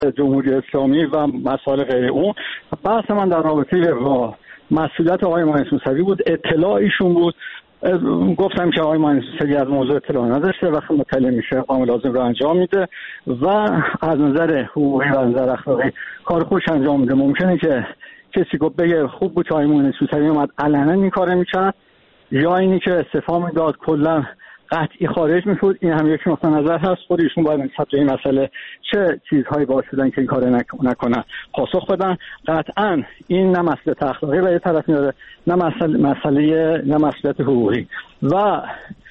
جمهوری اسلامی و مسائل غیر اون. بحث من در رابطه با مسئولیت آقای مهندس موسوی بود، اطلاع ایشون بود. گفتم که آقای مهندس موسوی از موضوع اطلاع نداشته، وقتی مطلع میشه اقدام لازم رو انجام میده و از نظر حقوقی و از نظر اخلاقی کار خوش انجام میده. ممکنه که کسی گفت بگه خوب بود که آقای مهندس موسوی اومد علنا این کارو میکرد، یا اینی که استعفا میداد کلا قطعی خارج میشد. این هم یک نقطه نظر هست. خود ایشون باید نسبت به این مسئله چه چیزهایی باعث شدن که این کار نکنن پاسخ بدن. قطعا این نه مسئله اخلاقی به یه طرف میاره، نه مسئله حقوقی و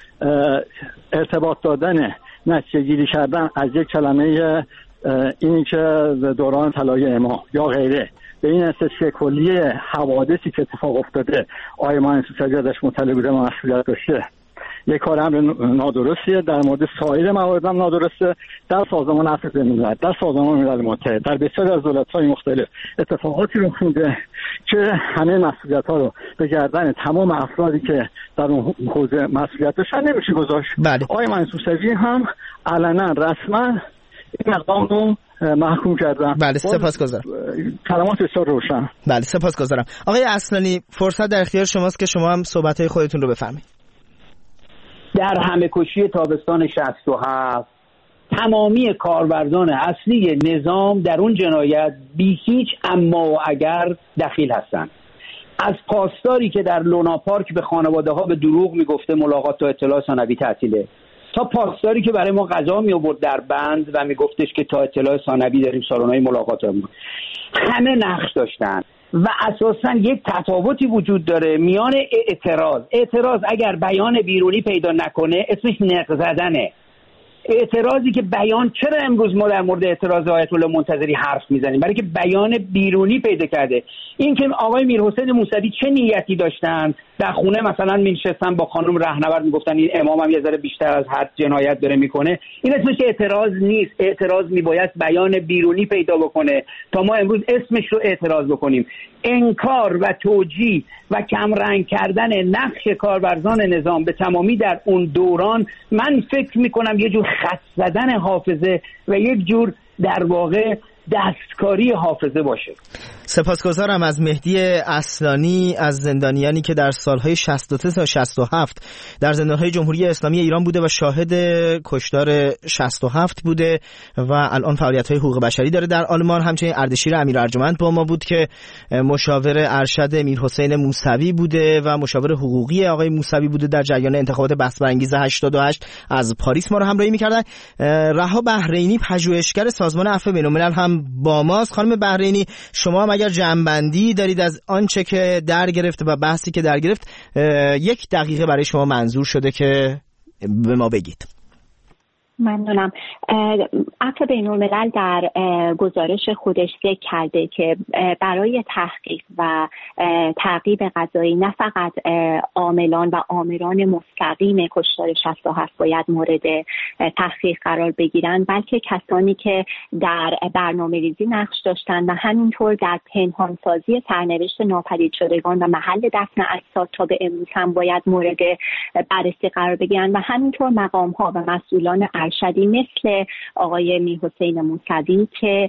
ارتباط دادن، نتیجه گیری کردن از یک کلمه اینی که دوران طلایی امام یا غیره به این استثناء کلی حوادثی که اتفاق افتاده آقای مهندس موسوی ازش مطلع بوده و مسئولیت داشته، یک کار امر نادرستیه. در مورد سایر موارد هم نادرسته. در سازمان عفو بین‌الملل، در سازمان ملل متحد، در بسیاری از دولت‌های مختلف اتفاقاتی رخ میده که همه مسئولیت‌ها رو به گردن تمام افرادی که در اون حوزه مسئولیت داشتن نمیشه گذاشت. آقای مهندس موسوی هم علنا رسما این اقدام رو محکوم کردن. بله سپاسگزارم. کلمات بسیار روشن. بله سپاسگزارم. آقای اصلانی فرصت در اختیار شماست که شما هم صحبت‌های خودتون رو بفرمایید. در همه‌کشی تابستان 67 تمامی کارورزان اصلی نظام در اون جنایت بی هیچ اما و اگر دخیل هستند. از پاسداری که در لونا پارک به خانواده ها به دروغ میگفته ملاقات تا اطلاع ثانوی تعطیله، تا پاسداری که برای ما غذا می آورد در بند و میگفتش که تا اطلاع ثانوی داریم سالن‌های ملاقاتمون، همه نقش داشتن و اساساً یک تفاوتی وجود داره میان اعتراض اگر بیان بیرونی پیدا نکنه اسمش نق زدنه. اعتراضی که بیان، چرا امروز ما در مورد اعتراض آیت الله منتظری حرف میزنیم؟ برای که بیان بیرونی پیدا کرده. این که آقای میرحسین موسوی چه نیتی داشتن، در خونه مثلا می‌نشستن با خانم رهنورد میگفتن این امام هم یه ذره بیشتر از حد جنایت داره میکنه، این اسمش اعتراض نیست. اعتراض میباید بیان بیرونی پیدا بکنه تا ما امروز اسمش رو اعتراض بکنیم. انکار و توجیه و کمرنگ کردن نقش کارورزان نظام به تمامی در اون دوران، من فکر میکنم یه جور خط زدن حافظه و یک جور در واقع دستکاری حافظه باشه. سپاسگزارم از مهدی اصلانی، از زندانیانی که در سالهای 63 تا 67 در زندانهای جمهوری اسلامی ایران بوده و شاهد کشتار 67 بوده و الان فعالیت‌های حقوق بشری داره در آلمان. همچنین اردشیر امیر ارجمند با ما بود که مشاور ارشد میرحسین موسوی بوده و مشاور حقوقی آقای موسوی بوده در جریان انتخابات بحث‌برانگیز 88 از پاریس ما رو همراهی می‌کردن. رها بحرینی پژوهشگر سازمان عفو بین‌الملل هم با ماست. خانم بحرینی، شما هم اگر جنبندی دارید از آنچه که در گرفت و بحثی که در گرفت، 1 دقیقه برای شما منظور شده که به ما بگید. ممنونم. عفو بین‌الملل در گزارش خودش ذکر کرده که برای تحقیق و تعقیب قضایی نه فقط عاملان و آمران مستقیم کشتار 67 باید مورد تحقیق قرار بگیرن، بلکه کسانی که در برنامه‌ریزی نقش داشتن و همینطور در پنهانسازی سرنوشت ناپدید شدگان و محل دفن اجساد تا به امروز هم باید مورد بررسی قرار بگیرن و همینطور مقام‌ها و مسئولان ارشدی مثل آقای میرحسین موسوی که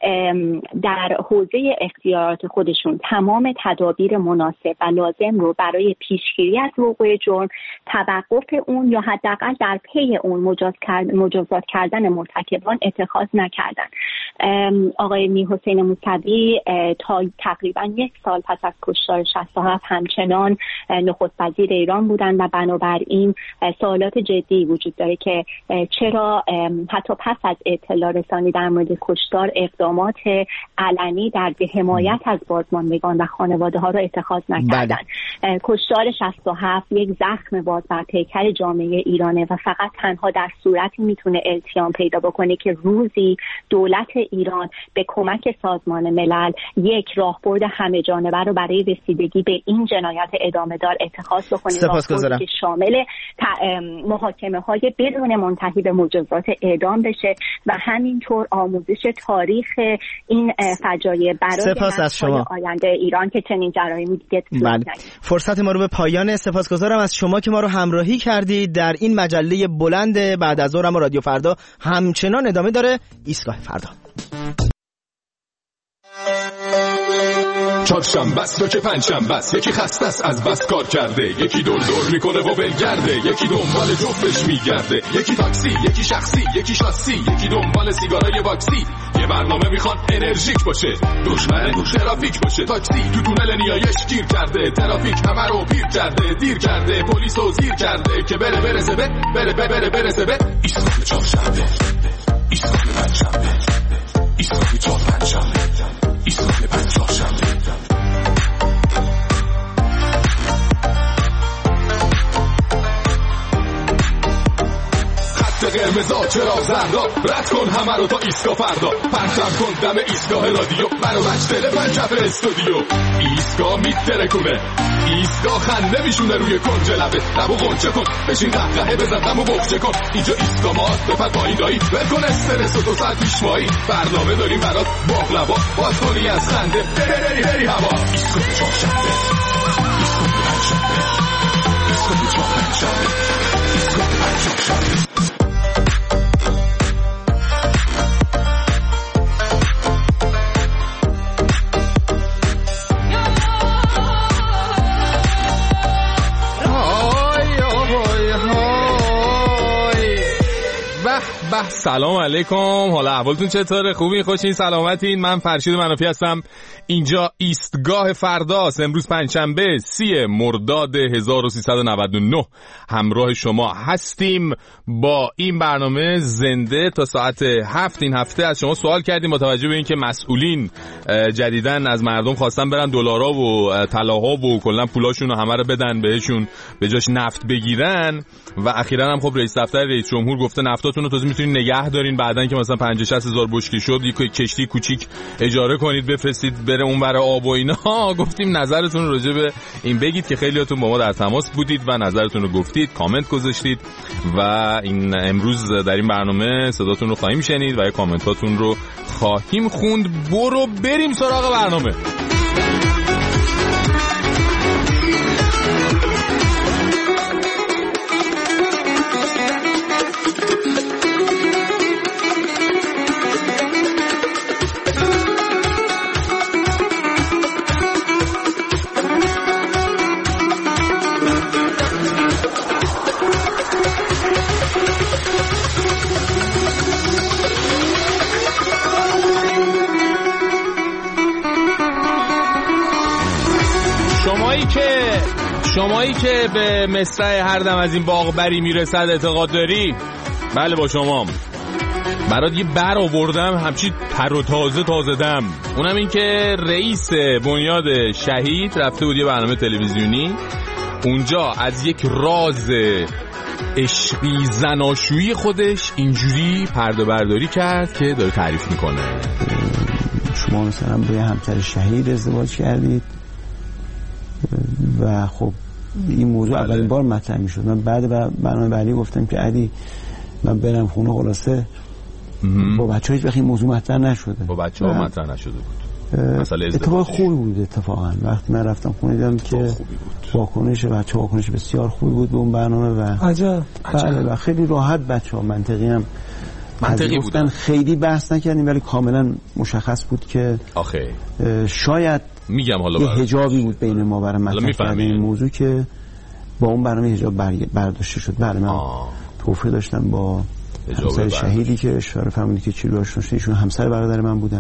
در حوزه اختیارات خودشون تمام تدابیر مناسب و لازم رو برای پیشگیری از وقوع جرم، توقف اون یا حداقل در پی اون مجازات کردن مرتکبان اتخاذ نکردن. آقای میرحسین موسوی تا تقریبا 1 سال پس از کشتار 67 همچنان نخست وزیر ایران بودن و بنابراین سوالات جدی وجود داره که چرا حتی پس از اطلاع رسانی در مورد کشتار اقدامات علنی در حمایت از بازماندگان و خانواده ها را اتخاذ نکردن. کشتار 67 یک زخم باز بر پیکر جامعه ایرانه و فقط تنها در صورتی میتونه التیام پیدا بکنه که روزی دولت ایران به کمک سازمان ملل یک راهبرد همه جانبه رو برای رسیدگی به این جنایت ادامه دار اتخاذ بکنه، راهبردی که شامل محاکمه های بدون منتهی به مجازات اعدام بشه و همینطور آموزش تاریخ این فجایع برای نسل‌های آینده ایران که چنین جرایمی دیگه فرصت ما رو به پایان. سپاسگزارم از شما که ما رو همراهی کردید در این مجله بلند بعد از ظهر. رادیو فردا همچنان ادامه داره. ایستگاه فردا. چهارشنبه است و که پنجشنبه است، یکی خسته است از بس کار کرده، یکی دور دور میکنه و ولگرده، یکی دنبال جفتش میگرده، یکی تاکسی، یکی شخصی، یکی شاسی، یکی دنبال سیگارای واکسی. یه برنامه میخوان انرژیک باشه، دشمن ترافیک باشه. تاکسی تو تونل نیایش گیر کرده، ترافیک همه رو پیر کرده، دیر کرده، پلیس رو زیر کرده که برسه به ایستگاه چهارشنبه، ایستگاه پنجشنبه، ایستگاه چهارشنبه، ایستگاه پنجشنبه. قرمزا چرا زردا، رد کن همه رو تا ایستگاه فردا، پرتم کن دم ایستگاه رادیو، منو مجدل پنجف استودیو. ایستگاه میترکونه، ایستگاه خنده میشونه روی کنج لبه، لبو غنچه کن، بشین قهقهه بزن غمو بغچه کن. اینجا ایستگاه ماست، بپر پایین دایی، ول کن استرس و تو سر پیشمایی، برنامه داریم برات باقلبا، باز کنی از خنده بری هوا. ایستگاه چهارشنبه، ایستگاه پنجشنبه، ایستگاه چهارشنبه، ایستگاه پنجشنبه. سلام علیکم، حالا احوالتون چطوره؟ خوبین؟ خوشین؟ سلامتین؟ من فرشید منافی هستم. اینجا ایستگاه فرداست. امروز پنجشنبه 30 مرداد 1399 همراه شما هستیم با این برنامه زنده تا ساعت 7. این هفته از شما سوال کردیم با توجه به اینکه مسئولین جدیدن از مردم خواستن برن دلارا و طلاها و کلا پولاشون رو همه رو بدن بهشون به جاش نفت بگیرن و اخیراً هم خب رئیس دفتر رئیس جمهور گفته نفتاتون رو تازه میتونید نگه دارین، بعدن که مثلا 50-60 هزار بشکه شد یک کشتی کوچیک اجاره کنید بفرستید بره اونور آب و اینا. گفتیم نظرتون راجع به این بگید که خیلیاتون با ما در تماس بودید و نظرتون رو گفتید، کامنت گذاشتید و این امروز در این برنامه صداتون رو خواهیم شنید و کامنتاتون رو خواهیم خوند. برو بریم سراغ برنامه. شمایی که به مصرع هر دم از این باغ بری میرسد اعتقاد داری؟ بله با شما. برات یه بر آوردم همچی تر و تازه دم. اونم این که رئیس بنیاد شهید رفته بود یه برنامه تلویزیونی، اونجا از یک راز عشقی زناشویی خودش اینجوری پرده برداری کرد که داره تعریف میکنه. شما مثلا با همسر شهید ازدواج کردید و خب این موضوع اولین بار مطرح میشد. من بعد برنامه بعدی گفتم که علی من برم خونه، خلاصه با بچه‌ها هیچ وقت این موضوع مطرح نشده. با بچه‌ها مطرح نشده بود. اتفاق خوبی بود اتفاقا. وقتی من رفتم خونه دیدم که واکنش بچه‌ها واکنش بسیار خوبی بود به اون برنامه و عجب. بله و خیلی راحت بچه‌ها منطقی بودن. خیلی بحث نکردیم ولی کاملا مشخص بود که آخه شاید میگم حالا یه حجابی بود بین ما برای مطرح کردن این موضوع که با اون برنامه حجاب برداشته شد. بله من توفیق داشتم با همسر شهیدی که اشاره فرمودید که چی رو آشناشه، ایشون همسر برادر من بودن،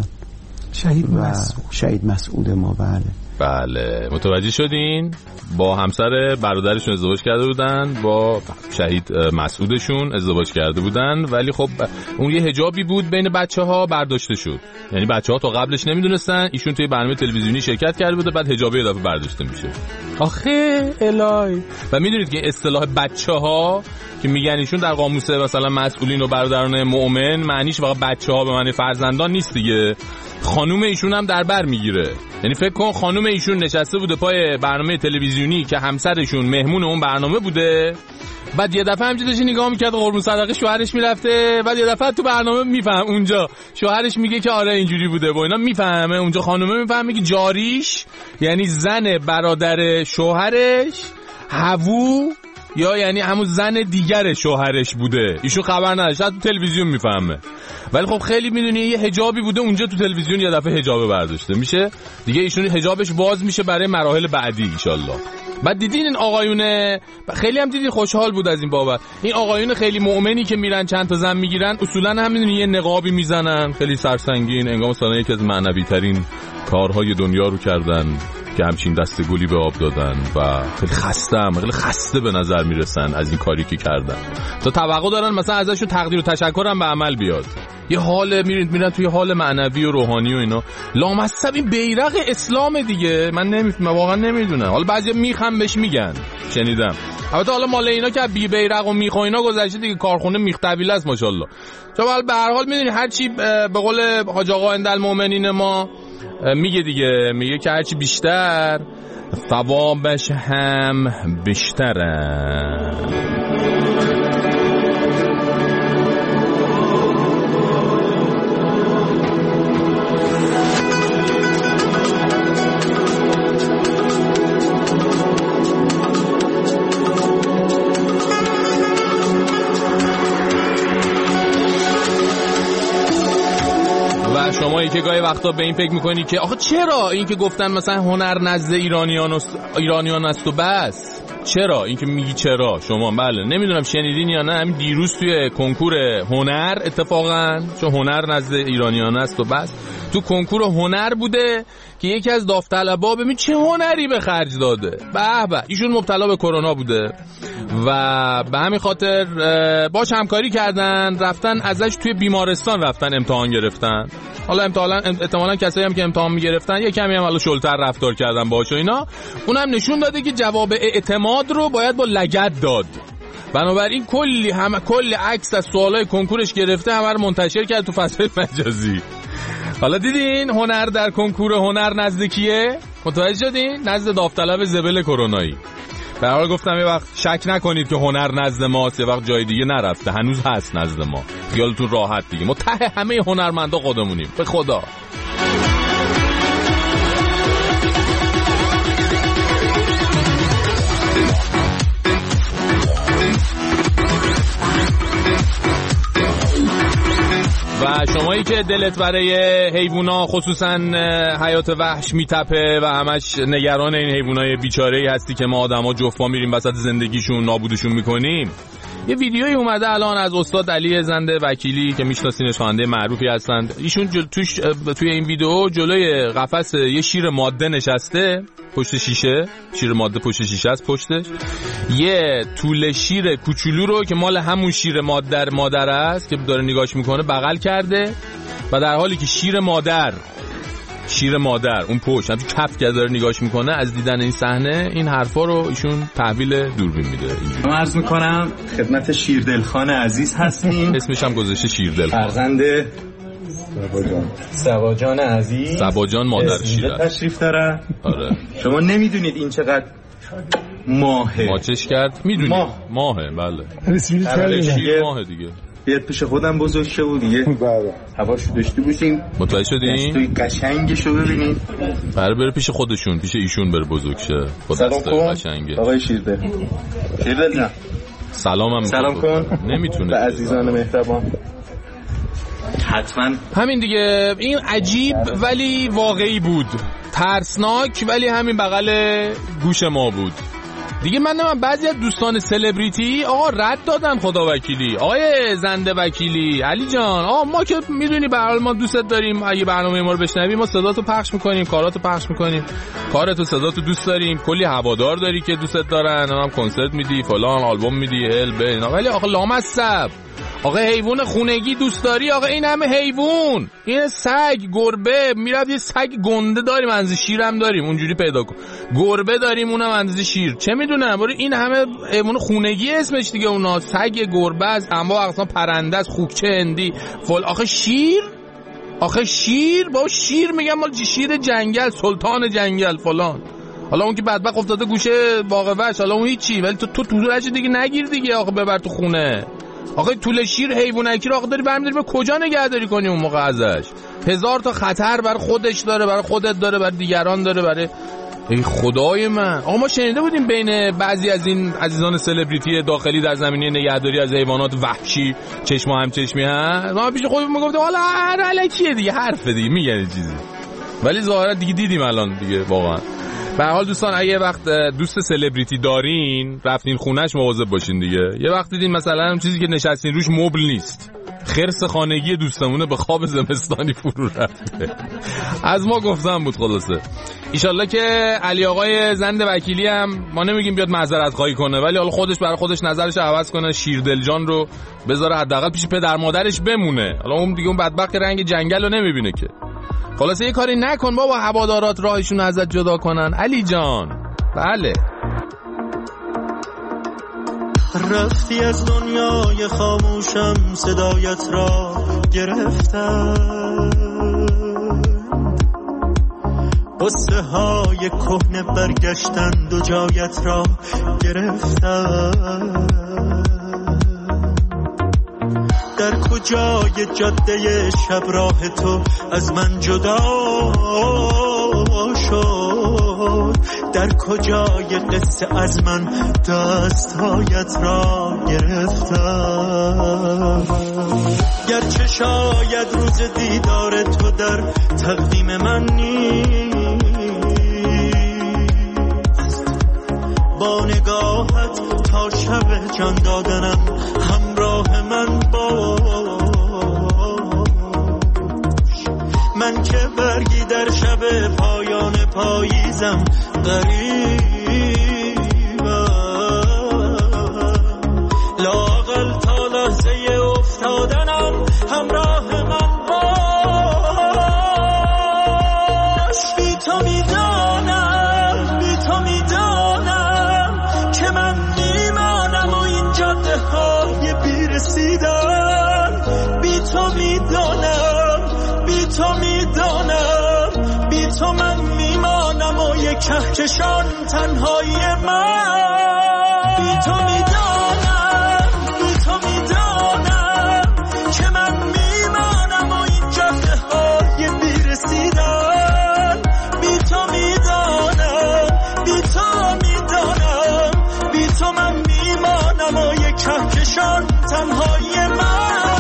شهید مسعود ما. بله متوجه شدین؟ با همسر برادرشون ازدواج کرده بودن، با شهید مسعودشون ازدواج کرده بودن، ولی خب اون یه حجابی بود بین بچه‌ها برداشته شد. یعنی بچه‌ها تا قبلش نمیدونستن، ایشون توی برنامه تلویزیونی شرکت کرده بوده، بعد حجابه اضافه برداشته میشه. آخه الهی. و میدونید که اصطلاح بچه‌ها که میگن ایشون در قاموس مثلا مسئولین و برادران مؤمن معنیش واقعا بچه‌ها به معنی فرزندان نیست دیگه. خانوم ایشون هم در بر میگیره. یعنی فکر کن خانوم ایشون نشسته بوده پای برنامه تلویزیونی که همسرشون مهمون اون برنامه بوده، بعد یه دفعه همینجوری داشت نگاه میکرد قربون صدقه شوهرش میرفته، بعد یه دفعه تو برنامه میفهم اونجا شوهرش میگه که آره اینجوری بوده و اینا، میفهمه اونجا خانومه میفهمه که جاریش یعنی زن برادر شوهرش هوو یا یعنی همون زن دیگر شوهرش بوده؟ ایشون خبر نداره، شاید تو تلویزیون میفهمه، ولی خب خیلی میدونی یه حجابی بوده اونجا تو تلویزیون، یه دفعه حجاب برداشته میشه دیگه، ایشون حجابش باز میشه برای مراحل بعدی ان شاءالله. بعد دیدین این آقایونه خیلی هم دیدین خوشحال بود از این بابت، این آقایون خیلی مؤمنی که میرن چند تا زن میگیرن اصولا هم میدونی یه نقابی میزنن خیلی سرسنگین، انگار مثلا یکی از معنوی ترین کارهای دنیا رو کردن که همچین دست گلی به آب دادن و خیلی خسته به نظر میرسن از این کاری که کردن، تا توقع دارن مثلا ازشون تقدیر و تشکر هم به عمل بیاد. یه حال میرن توی حال معنوی و روحانی و اینا. لامصب این بیرق اسلام دیگه، من واقعا نمیدونم، حالا بعضیا میخم بهش میگن، شنیدم. البته حالا مال اینا که بی بیرق و میخ و اینا گذشته دیگه، کارخونه میخ طویله است ماشاءالله. چون به هر حال میدونی هر چی به قول حاج آقا اندالمؤمنین ما میگه دیگه، میگه که هرچی بیشتر ثوابش هم بیشتره. شمایی که گاهی وقتا به این فکر میکنی که آخه چرا این که گفتن مثلا هنر نزد ایرانیان است و بس، چرا این که میگی چرا شما؟ بله نمیدونم شنیدین یا نه، همین دیروز توی کنکور هنر اتفاقا، چون هنر نزد ایرانیان است و بس، تو کنکور هنر بوده که یکی از داوطلبا ببین چه هنری به خرج داده، به به، ایشون مبتلا به کرونا بوده و به همین خاطر باش همکاری کردن، رفتن ازش توی بیمارستان رفتن امتحان گرفتن. حالا احتمالاً کسایی هم که امتحان میگرفتن یه کمی هم حالا شلتر رفتار کردن باهاش و اینا، اونم نشون داده که جواب اعتماد رو باید با لگد داد. بنابراین کلی عکس از سوالای کنکورش گرفته، همه رو منتشر کرد تو فضای مجازی. حالا دیدین هنر در کنکور هنر نزدیکیه؟ متوجه شدین؟ نزد داوطلب زبل کرونایی. به هر حال گفتم یه وقت شک نکنید که هنر نزد ماست، یه وقت جای دیگه نرفته، هنوز هست نزد ما، خیالتون راحت دیگه، ما ته همه هنرمندا خودمونیم به خدا. و شمایی که دلت برای حیوونا خصوصا حیات وحش میتپه و همش نگران این حیوانای بیچاره‌ای هستی که ما آدما جفا میریم وسط زندگیشون نابودشون میکنیم، یه ویدیویی اومده الان از استاد علی زنده وکیلی که میشناسینش، خواننده معروفی هستند. ایشون توی این ویدیو جلوی قفس یه شیر ماده نشسته پشت شیشه، شیر ماده پشت شیشه است، پشتش یه توله شیر کوچولو رو که مال همون شیر مادر است که داره نگاش میکنه بغل کرده و در حالی که شیر مادر اون پشت هم کف که داره نگاش میکنه، از دیدن این صحنه این حرفا رو ایشون تحویل دوربین میده. من عرض میکنم خدمت شیردلخان عزیز هستیم، اسمش هم گذاشته شیردلخان، فرزند سباجان عزیز، سباجان مادر شیر تشریف داره. آره شما نمیدونید این چقدر ماهه، ماچش کرد، میدونید ماهه، بله شیر ماهه دیگه. بیاد پیش خودم بزرگ شه و دیگه هواشو داشته باشیم. متوجه شدین؟ دستوی قشنگشو ببینید. بره پیش خودشون، پیش ایشون بره بزرگ شه. سلام کن آقای شیردل نه سلام کن نمیتونه به عزیزان مهربان. حتما همین دیگه. این عجیب ولی واقعی بود، ترسناک ولی همین بغل گوش ما بود دیگه. من بعضی از دوستان سلبریتی آقا رد دادن خدا وکیلی، آقای زنده وکیلی، علی جان آقا ما که میدونی به هر حال ما دوستت داریم، اگه برنامه ما رو بشنوی ما صداتو پخش میکنیم، کاراتو پخش میکنیم، کارتو صداتو دوست داریم، کلی هوادار داری که دوستت دارن، هم کنسرت میدی، فلان آلبوم میدی، ولی آقا لامصب آقا حیوان خونگی دوست داری؟ آقا این همه حیوان، این سگ، گربه، میرفت یه سگ گنده داریم، اندازه شیرم داریم، اونجوری پیدا کن، گربه داریم اونم اندازه شیر، چه میدونم، برای این همه حیوان خونگی اسمش دیگه، اونا سگ، گربه است، انواع اقسام پرنده است، خوکچه هندی، آخه شیر با شیر میگم مال شیر جنگل، سلطان جنگل فلان. حالا اون که بدبخت افتاده گوشه باغ وحش، حالا اون هیچی، ولی تو طولش دیگه نگیر دیگه، آخه ببر تو خونه. آخه طول شیر حیوانکی رو آخه داری برمی‌داری به کجا نگهداری کنی اون موقع ازش؟ هزار تا خطر برای خودش داره، برای خودت داره، برای دیگران داره، برای ای خدای من. آقا ما شنیده بودیم بین بعضی از این عزیزان سلبریتی داخلی در زمینه نگهداری از حیوانات وحشی چشم و همچشمی هست. ما پیش خودمون میگفتیم حالا الکیه دیگه، حرف دیگه میگن چیزی، ولی ظاهرا دیگه دیدیم الان دیگه واقعا. به هر حال دوستان اگه وقت دوست سلبریتی دارین رفتین خونش مواظب باشین دیگه. یه وقت دیدین مثلا چیزی که نشستین روش مبل نیست، خرس خانگی دوستمونه به خواب زمستانی فرو رفته. از ما گفتم بود. خلاصه ایشالله که علی آقای زند وکیلی هم ما نمیگیم بیاد معذرت خواهی کنه، ولی حالا خودش برای خودش نظرش عوض کنه، شیردل جان رو بذاره حداقل پیش پدر مادرش بمونه. حالا اون دیگه اون بدبخت رنگ جنگل رو نمیبینه که. خلاصه یه کاری نکن بابا هوادارات راهشون ازت جدا کنن علی جان. بله رفتی از دنیای خاموشم، صدایت را گرفتم، قصه های کهنه برگشتند و جایت را گرفتم. در کجای جاده شب راه تو از من جدا شد، در کجای قصه از من دستهایت را گرفتم. گرچه شاید روز دیدار تو در تقویم من نیست، با نگاهت تا شب جان دادنم همراه من باش. من که برگی در شب پایان پاییزم غریبم، لااقل تا لحظه افتادنم همراه من باش. بی تو میدانم، بی تو میدانم که من میمانم و این جاده های بیرسیدن. بی تو میدانم، بی تو میدانم، بی تو من میمانم و یک کهکشان تنهایی من. بی تو میدانم، بی تو میدانم که من میمانم و این جاده های بیرسیدن. بی تو میدانم، بی تو میدانم، بی تو من میمانم و یک کهکشان تنهایی من.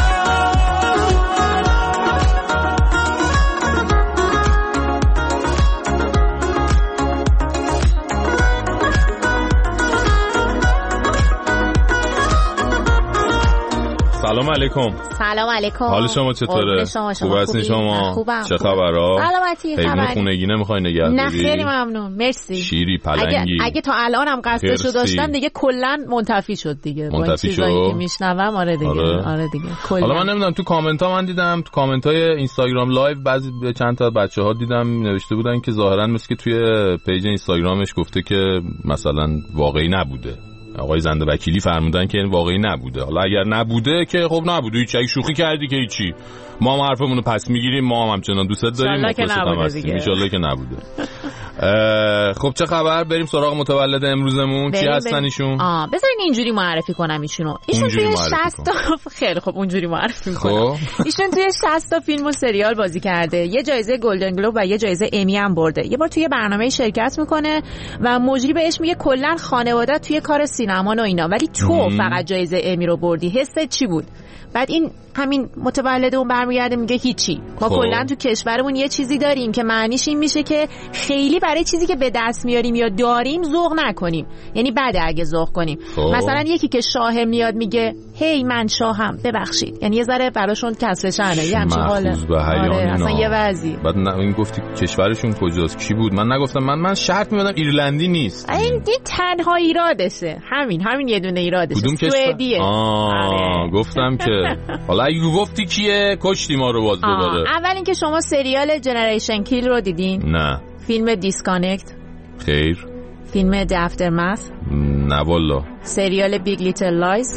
سلام علیکم. سلام علیکم. حال شما چطوره؟ خوب هستین شما؟ خوبم. چه خبرها؟ سلامتی. حیوان خونگی نمیخوای نگه داری؟ نه خیلی ممنون. مرسی. شیری پلنگی. اگه تا الانم قصدشو داشتم دیگه کلا منتفی شد دیگه. منتفی شد. که میشنوم آره دیگه. آره دیگه. حالا من نمیدونم تو کامنت ها من دیدم، تو کامنت های اینستاگرام لایو بعضی چند تا بچه‌ها دیدم نوشته بودن که ظاهرا مثل که توی پیج اینستاگرامش گفته که مثلا واقعی نبوده. آقای زنده وکیلی فرمودن که این واقعی نبوده. حالا اگر نبوده که خب نبوده، هیچ اگه شوخی کردی که هیچی، ما هم حرفمون رو پس میگیریم، ما هم همچنان دوستت داریم، ان شاءالله که نبوده. خب چه خبر؟ بریم سراغ متولد امروزمون. کی هستن ایشون؟ بذارین اینجوری معرفی کنم ایشونو. ایشون توی 60 خیلی خب اونجوری معرفی می‌کنم. ایشون توی 60 تا فیلم و سریال بازی کرده. یه جایزه گلدن گلوب و یه جایزه امی هم برده. یه بار توی برنامه شرکت میکنه و مجری بهش میگه کلا خانواده توی کار سینما و اینا، ولی تو فقط جایزه امی رو بردی، حست چی بود؟ بعد این همین متولد اون برمیگرده میگه هیچی، ما کلا تو کشورمون یه چیزی داریم که معنیش این میشه که خیلی برای چیزی که به دست میاریم یا داریم ذوق نکنیم، یعنی بده اگه ذوق کنیم. مثلا یکی که شاه میاد میگه هی من شاهم ببخشید، یعنی یه ذره براشون کسر شأنه، یه همچین حاله. آره اصلا یه وضعی. بعد این گفتی کشورشون کجاست؟ کی بود؟ من نگفتم، من شرط می‌بندم ایرلندی نیست. این تنها ایرادشه، همین یه دونه ایرادشه. سوئدیه. گفتم که حالا اگه گفتی کیه کشتی ما رو باز دوباره. اول اینکه شما سریال جنریشن کیل رو دیدین؟ نه. فیلم دیسکانکت؟ خیر. فیلم دفتر مس؟ نه والا. سریال بیگ لیتل لایز؟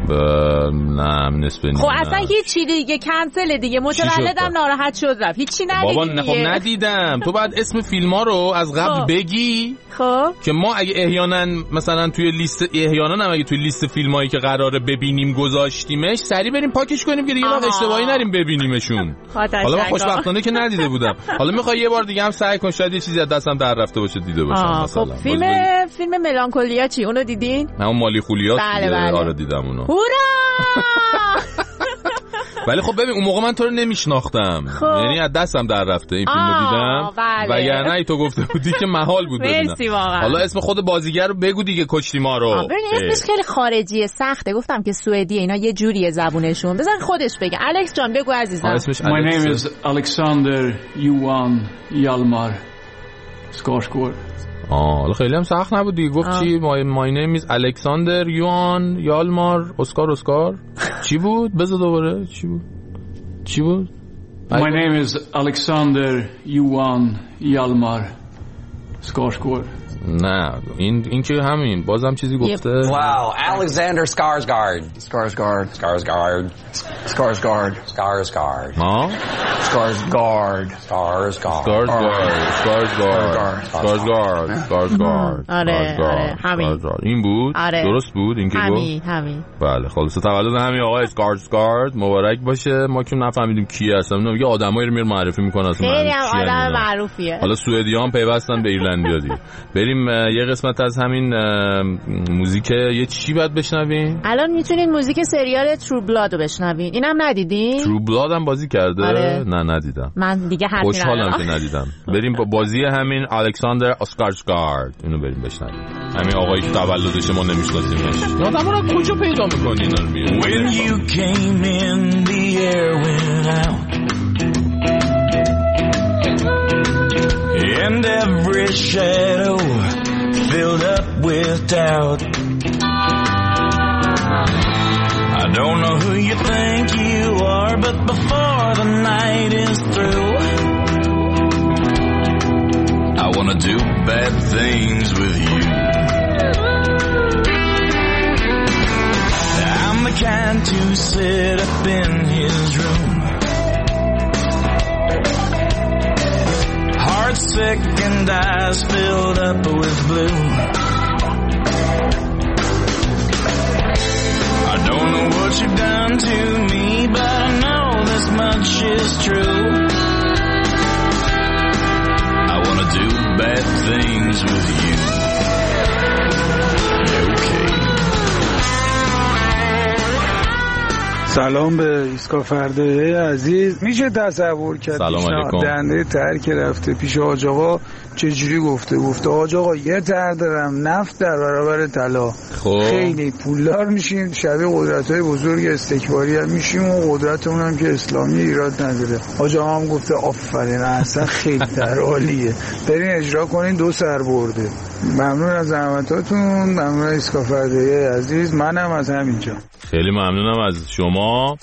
نه نصف نیمه. خب اصلا هیچی دیگه، کنسل دیگه، متولدم ناراحت شد رفت، هیچی ندیدی بابا. نه خب ندیدم. تو باید اسم فیلم‌ها رو از قبل بگی. خب که ما اگه احیانا مثلا توی لیست، احیانا هم اگه توی لیست فیلمایی که قراره ببینیم گذاشتیمش، سریع بریم پاکش کنیم که دیگه وقت اشتباهی نریم ببینیمشون. حالا من خوشبختانه که ندیده بودم. حالا میخوای یه بار دیگه هم سعی کن، شاید یه چیزی از دستم در رفته باشه دیده باشم. مثلا خب فیلم ملانکولیا چی؟ اونو دیدین؟ همون مالی خولیات. بله. آره دیدم اونو. هورا. ولی خب ببین اون موقع من تو رو نمیشناختم، یعنی از دستم در رفته این فیلمو دیدم. وگرنه ای تو گفته بودی که محال بود ببینم. حالا اسم خود بازیگر رو بگو دیگه، کشتی ما رو. ببین اسمش خیلی خارجیه، سخته. گفتم که سوئدیه، اینا یه جوریه زبونشون. بزن خودش بگه. الکس جان بگو عزیزم. My name is Alexander Johan Hjalmar Skarsgård. حالا خیلی هم سخت نبود دیگه. گفت چی؟ My name is Alexander Johan Hjalmar اسکار چی بود؟ بذار دوباره چی بود؟ My name is Alexander Johan Hjalmar Skarsgård. نه این که همین بازم چیزی گفته. Wow, Alexander Skarsgård. ها؟ Skarsgård. آره همین. این بود؟ درست بود این که گفت؟ همین. بله خلاص تولد همین آقای Skarsgård مبارک باشه. ما که نفهمیدیم کی هستن، یه آدمایی رو میره معرفی میکنه اصلا. خیلی هم آدم معروفیه. حالا سوئدیان پیوستن به ایرلندیا دیگه. بریم یه قسمت از همین موزیک یه چی باید بشنویم؟ الان میتونین موزیک سریال ترو بلاد رو بشنوین. اینم ندیدین؟ ترو بلاد هم بازی کرده؟ آره. نه ندیدم. من دیگه حرفی خوشحالم که ندیدم. بریم با بازی همین الکساندر اسکارسگارد اینو بریم بشنویم. همین آقایی که تولدش ما نمیشناسیمش. آدمو رو کجا پیدا می‌کنی اینا رو میگی؟ When you came in the air went out and every shadow filled up with doubt. I don't know who you think you are, but before the night is through, I wanna do bad things with you. I'm the kind to sit up in his room, heart sick and eyes filled up with blue. I don't know what you've done to me, but I know this much is true. I wanna do bad things with you. Okay. سلام به ایسکا فردایی عزیز. میشه تصور کرد دنده تر که رفته پیش حاج آقا چجوری گفته حاج آقا یه تر دارم، نفت در برابر طلا. خیلی پولدار میشیم، شبیه قدرت‌های بزرگ استکباری هم میشیم و قدرتمون هم که اسلامی ایراد نداره. حاج آقا هم گفته آفرین اصلا خیلی در عالیه، برین اجرا کنین 2 سر برده. ممنون از زحمتاتون، ممنون ایسکا فردایی عزیز. منم از همینجا خیلی ممنونم از شما.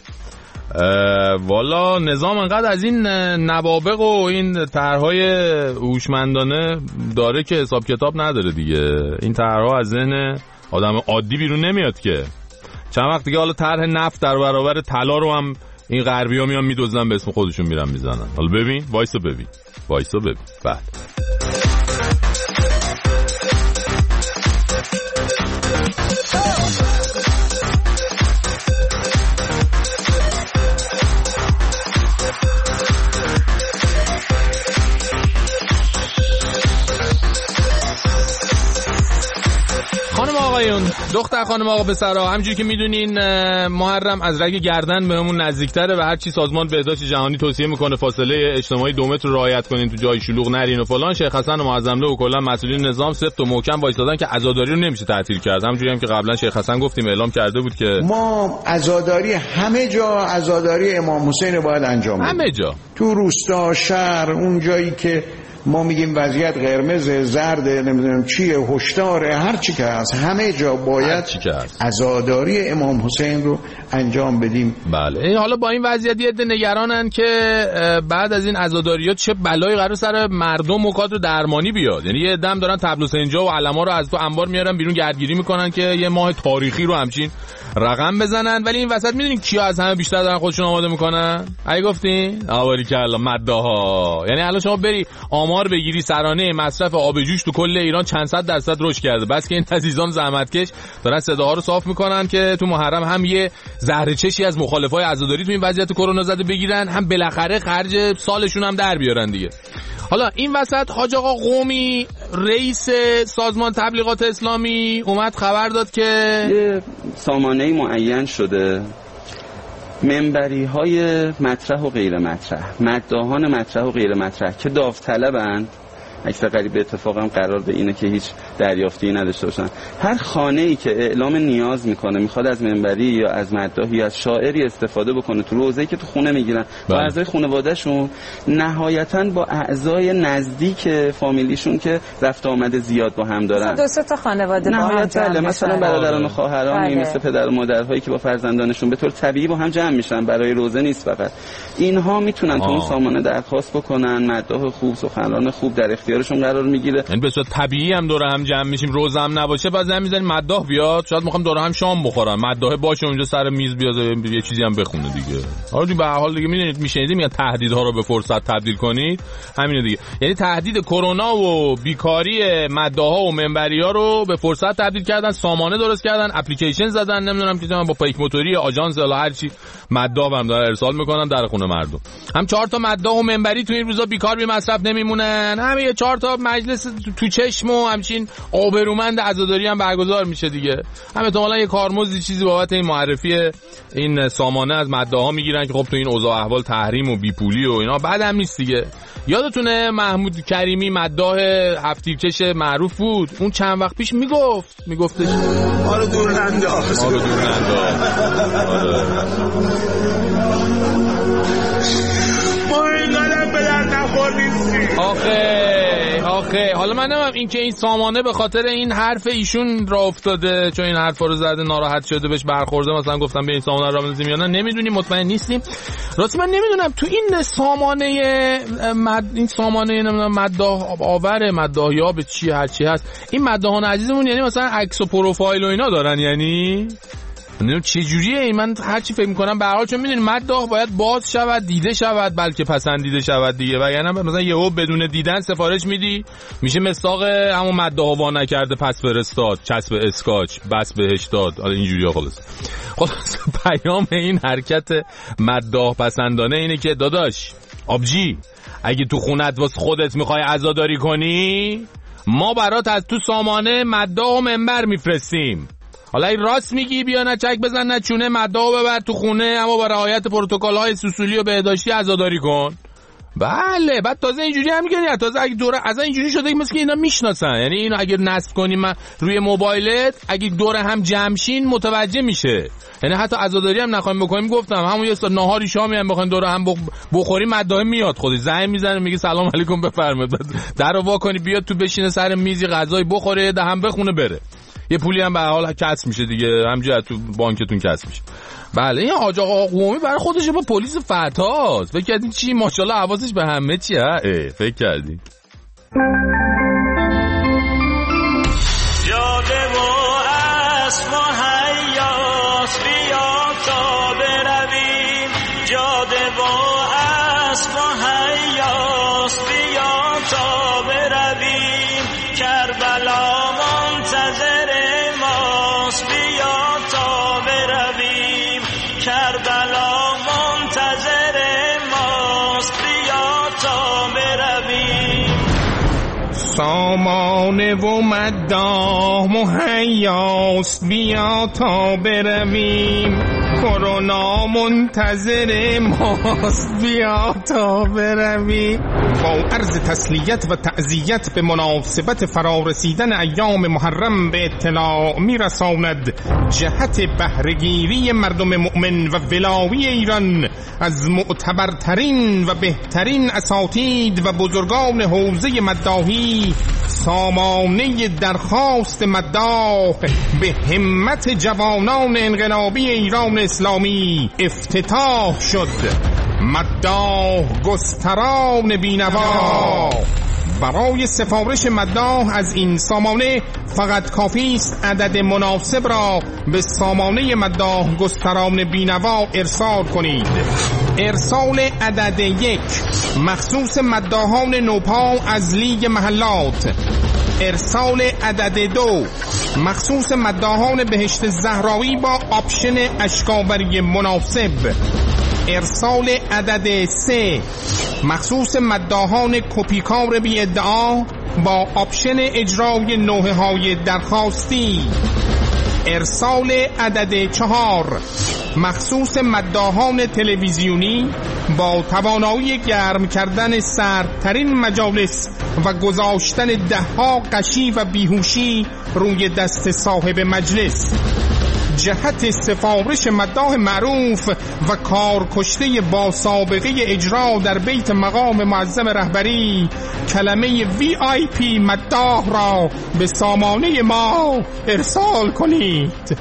والا نظام انقدر از این نوابغ و این طرحهای هوشمندانه داره که حساب کتاب نداره دیگه. این طرحها از ذهن آدم عادی بیرون نمیاد که. چند وقت دیگه حالا طرح نفت در برابر طلا رو هم این غربی‌ها میان میدزدن به اسم خودشون میرن میزنن. حالا ببین وایسا ببین بعد دختر خانم آقا پسرا، همونجوری که میدونین محرم از رگ گردن بهمون نزدیکتره و هر چی سازمان بهداشت جهانی توصیه میکنه فاصله اجتماعی 2 متر رو رعایت کنین، تو جای شلوغ نرین و فلان. شیخ حسن و معظمله و کلا مسئولین نظام سفت و محکم وایسادن که عزاداری رو نمیشه تعطیل کرد. همونجوری هم که قبلا شیخ حسن گفتیم اعلام کرده بود که ما عزاداری همه جا، عزاداری امام حسین باید انجام بدیم. همه جا، تو روستا، شهر، اون جایی که ما میگیم وضعیت قرمز، زرد، نمیدونم چیه، هشداره، هر چی که هست همه جا باید عزاداری امام حسین رو انجام بدیم. بله. حالا با این وضعیت یه عده نگرانن که بعد از این عزاداریات چه بلایی قرار سر مردم و کادر درمانی بیاد. یعنی یه عده‌ام دارن طبل و سنجا و علما رو از تو انبار میارن بیرون گردگیری میکنن که یه ماه تاریخی رو همچین رقم بزنن. ولی این وسط میدونین کیا از همه بیشتر دارن خودشون آماده میکنن؟ اگه گفتین آواری کلا مداها. یعنی الان شما بری آمار بگیری سرانه مصرف آب جوش تو کل ایران چند صد درصد رشد کرده. بس که این عزیزان زحمتکش دارن صداها رو صاف میکنن که تو محرم هم یه زهر چشی از مخالفای عزاداری تو این وضعیت کرونا زده بگیرن، هم بالاخره خرج سالشون هم در بیارن دیگه. حالا این وسط حاج آقا قومی رئیس سازمان تبلیغات اسلامی اومد خبر داد که یه سامانه معین شده، منبری های مطرح و غیر مطرح، مداحان مطرح و غیر مطرح که داوطلبند، اکثر قریب به اتفاق هم قرار به اینه که هیچ دریافتی نداشته باشن. هر خانه‌ای که اعلام نیاز میکنه، میخواد از منبری یا از مداحی یا از شاعری استفاده بکنه تو روزه‌ای که تو خونه میگیرن با اعضای خانواده‌شون، نهایتاً با اعضای نزدیک فامیلیشون که رفت آمد زیاد با هم دارن، دو سه تا خانواده با هم جمع مثلا برادران و خواهران، مثل پدر و مادرهایی که با فرزندانشون به طور طبیعی با هم جمع میشن برای روزه نیست فقط، اینها میتونن تو اون سامانه درخواست بکنن، مداح خوب، سخنران خوب در اختیارشون قرار میگیره. این به صورت طبیعی هم دور هم جمع میشیم، روزه هم نباشه بعد زمین میذاریم مداح بیاد، شاید میخوام دور هم شام بخورم، مداح باشه اونجا سر میز بیاد یه چیزی هم بخونه دیگه. حالا به هر حال دیگه میدونید میشنیدیم میگن تهدیدها رو به فرصت تبدیل کنید، همینه دیگه. یعنی تهدید کرونا و بیکاری مداحا و منبری‌ها رو به فرصت تبدیل کردن، سامانه درست کردن، اپلیکیشن زدن، نمیدونم که با پیک موتوری آژانس الا هر چی مداح هم داره ارسال میکنن در خونه مردم. هم 4 تا مداح و منبری تو این روزا بیکار بی مصرف نمیمونن، همین 4 تا مجلس تو چشم و همچین آبرومند عزاداری هم برگزار میشه دیگه. هم احتمالاً یه کارمزدی چیزی بابت این معرفی این سامانه از مداحا میگیرن که خب تو این اوضاع احوال تحریم و بیپولی و اینا بعدم نیست دیگه. یادتونه محمود کریمی مداح هفت‌تیرکش معروف بود، اون چند وقت پیش میگفتش آره دور ننداز، آره دور ننداز، ما اینقدر به درد نخوردیم. آخه حالا من نمیم این که این سامانه به خاطر این حرف ایشون را افتاده، چون این حرفا رو زده ناراحت شده بهش برخورده، مثلا گفتم به این سامانه را بندازیم یا نه نمیدونیم، مطمئن نیستیم. راستی من نمیدونم تو این سامانه نمیدونم مداح آور مداح یا به چی هر چی هست، این مداحان عزیزمون یعنی مثلا عکس و پروفایل و اینا دارن، یعنی نمیدونم چه جوریه. من هر چی فکر میکنم به هر حال چون میدونید مداح باید باز شود، دیده شود، بلکه پسندیده شود دیگه، و یعنی مثلا یهو بدون دیدن سفارش میدی میشه مصداق همون مداح وا نکرده پس فرستاد، چسب اسکاچ بس بهش داد، حالا اینجوریه. خلاص پیام این حرکت مداح پسندانه اینه که داداش آبجی اگه تو خونت واسه خودت میخوای عزاداری کنی، ما برات از تو سامانه مداح و منبر میفرستیم. حالا این راست میگی بیا نه چک بزن نه چونه، مداح ببر تو خونه، اما با رعایت پروتکل‌های سوسولی و بهداشتی عزاداری کن. بله بعد تازه اینجوری هم میگن، تازه اگه دوره از اینجوری شده مثل که اینا میشناسن، یعنی اینو اگر نصب کنیم روی موبایلت اگه دوره هم جمعشین متوجه میشه، یعنی حتی عزاداری هم نخوایم بکنیم، گفتم همون یه ساعت نهاری شامی هم بخوایم دوره هم بخوریم مداح میاد خودش زنگ میزنه میگه سلام علیکم بفرمایید، درو وا کنی بیاد تو بشینه سر میزی غذای بخوره دهم بخونه بره، یه پولی هم به حال کسب میشه دیگه، همینجوری تو بانکتون کسب میشه. بله این حاج آقا قومی برای خودش با پلیس فتاست، فکر کردین چی ماشاءالله حواسش به همه چیه، فکر کردین جاده و اسم و حیاس بیا تا برویم، جاده و اسم و حیاس بیا تا برویم، کربلا منتظر ماست بیا تا برویم، کربلا منتظر ماست بیا تا برویم. سامانه و مداح مهیاست بیا تا برویم، کرونا منتظر ماست بیا تا برویم. با عرض تسلیت و تعزیت به مناسبت فرارسیدن ایام محرم به اطلاع میرساند جهت بهره‌گیری مردم مؤمن و ولایی ایران از معتبرترین و بهترین اساتید و بزرگان حوزه مداحی، سامانه درخواست مداح به همت جوانان انقلابی ایران اسلامی افتتاح شد. مداح گستران بینوا برای سفارش مداح از این سامانه فقط کافی است عدد مناسب را به سامانه مداح گستران بینوا ارسال کنید. ارسال عدد 1 مخصوص مداحان نوپا از لیگ محلات. ارسال عدد 2 مخصوص مداحان بهشت زهراوی با آپشن اشکاوری مناسب. ارسال عدد 3 مخصوص مداحان کپیکار بی ادعا با آپشن اجرای نوحه‌های درخواستی. ارسال عدد 4 مخصوص مداحان تلویزیونی با توانایی گرم کردن سردترین مجالس و گذاشتن دهها غشی و بیهوشی روی دست صاحب مجلس. جهت سفارش مداح معروف و کارکشته با سابقه اجرا در بیت مقام معظم رهبری کلمه VIP مداح را به سامانه ما ارسال کنید.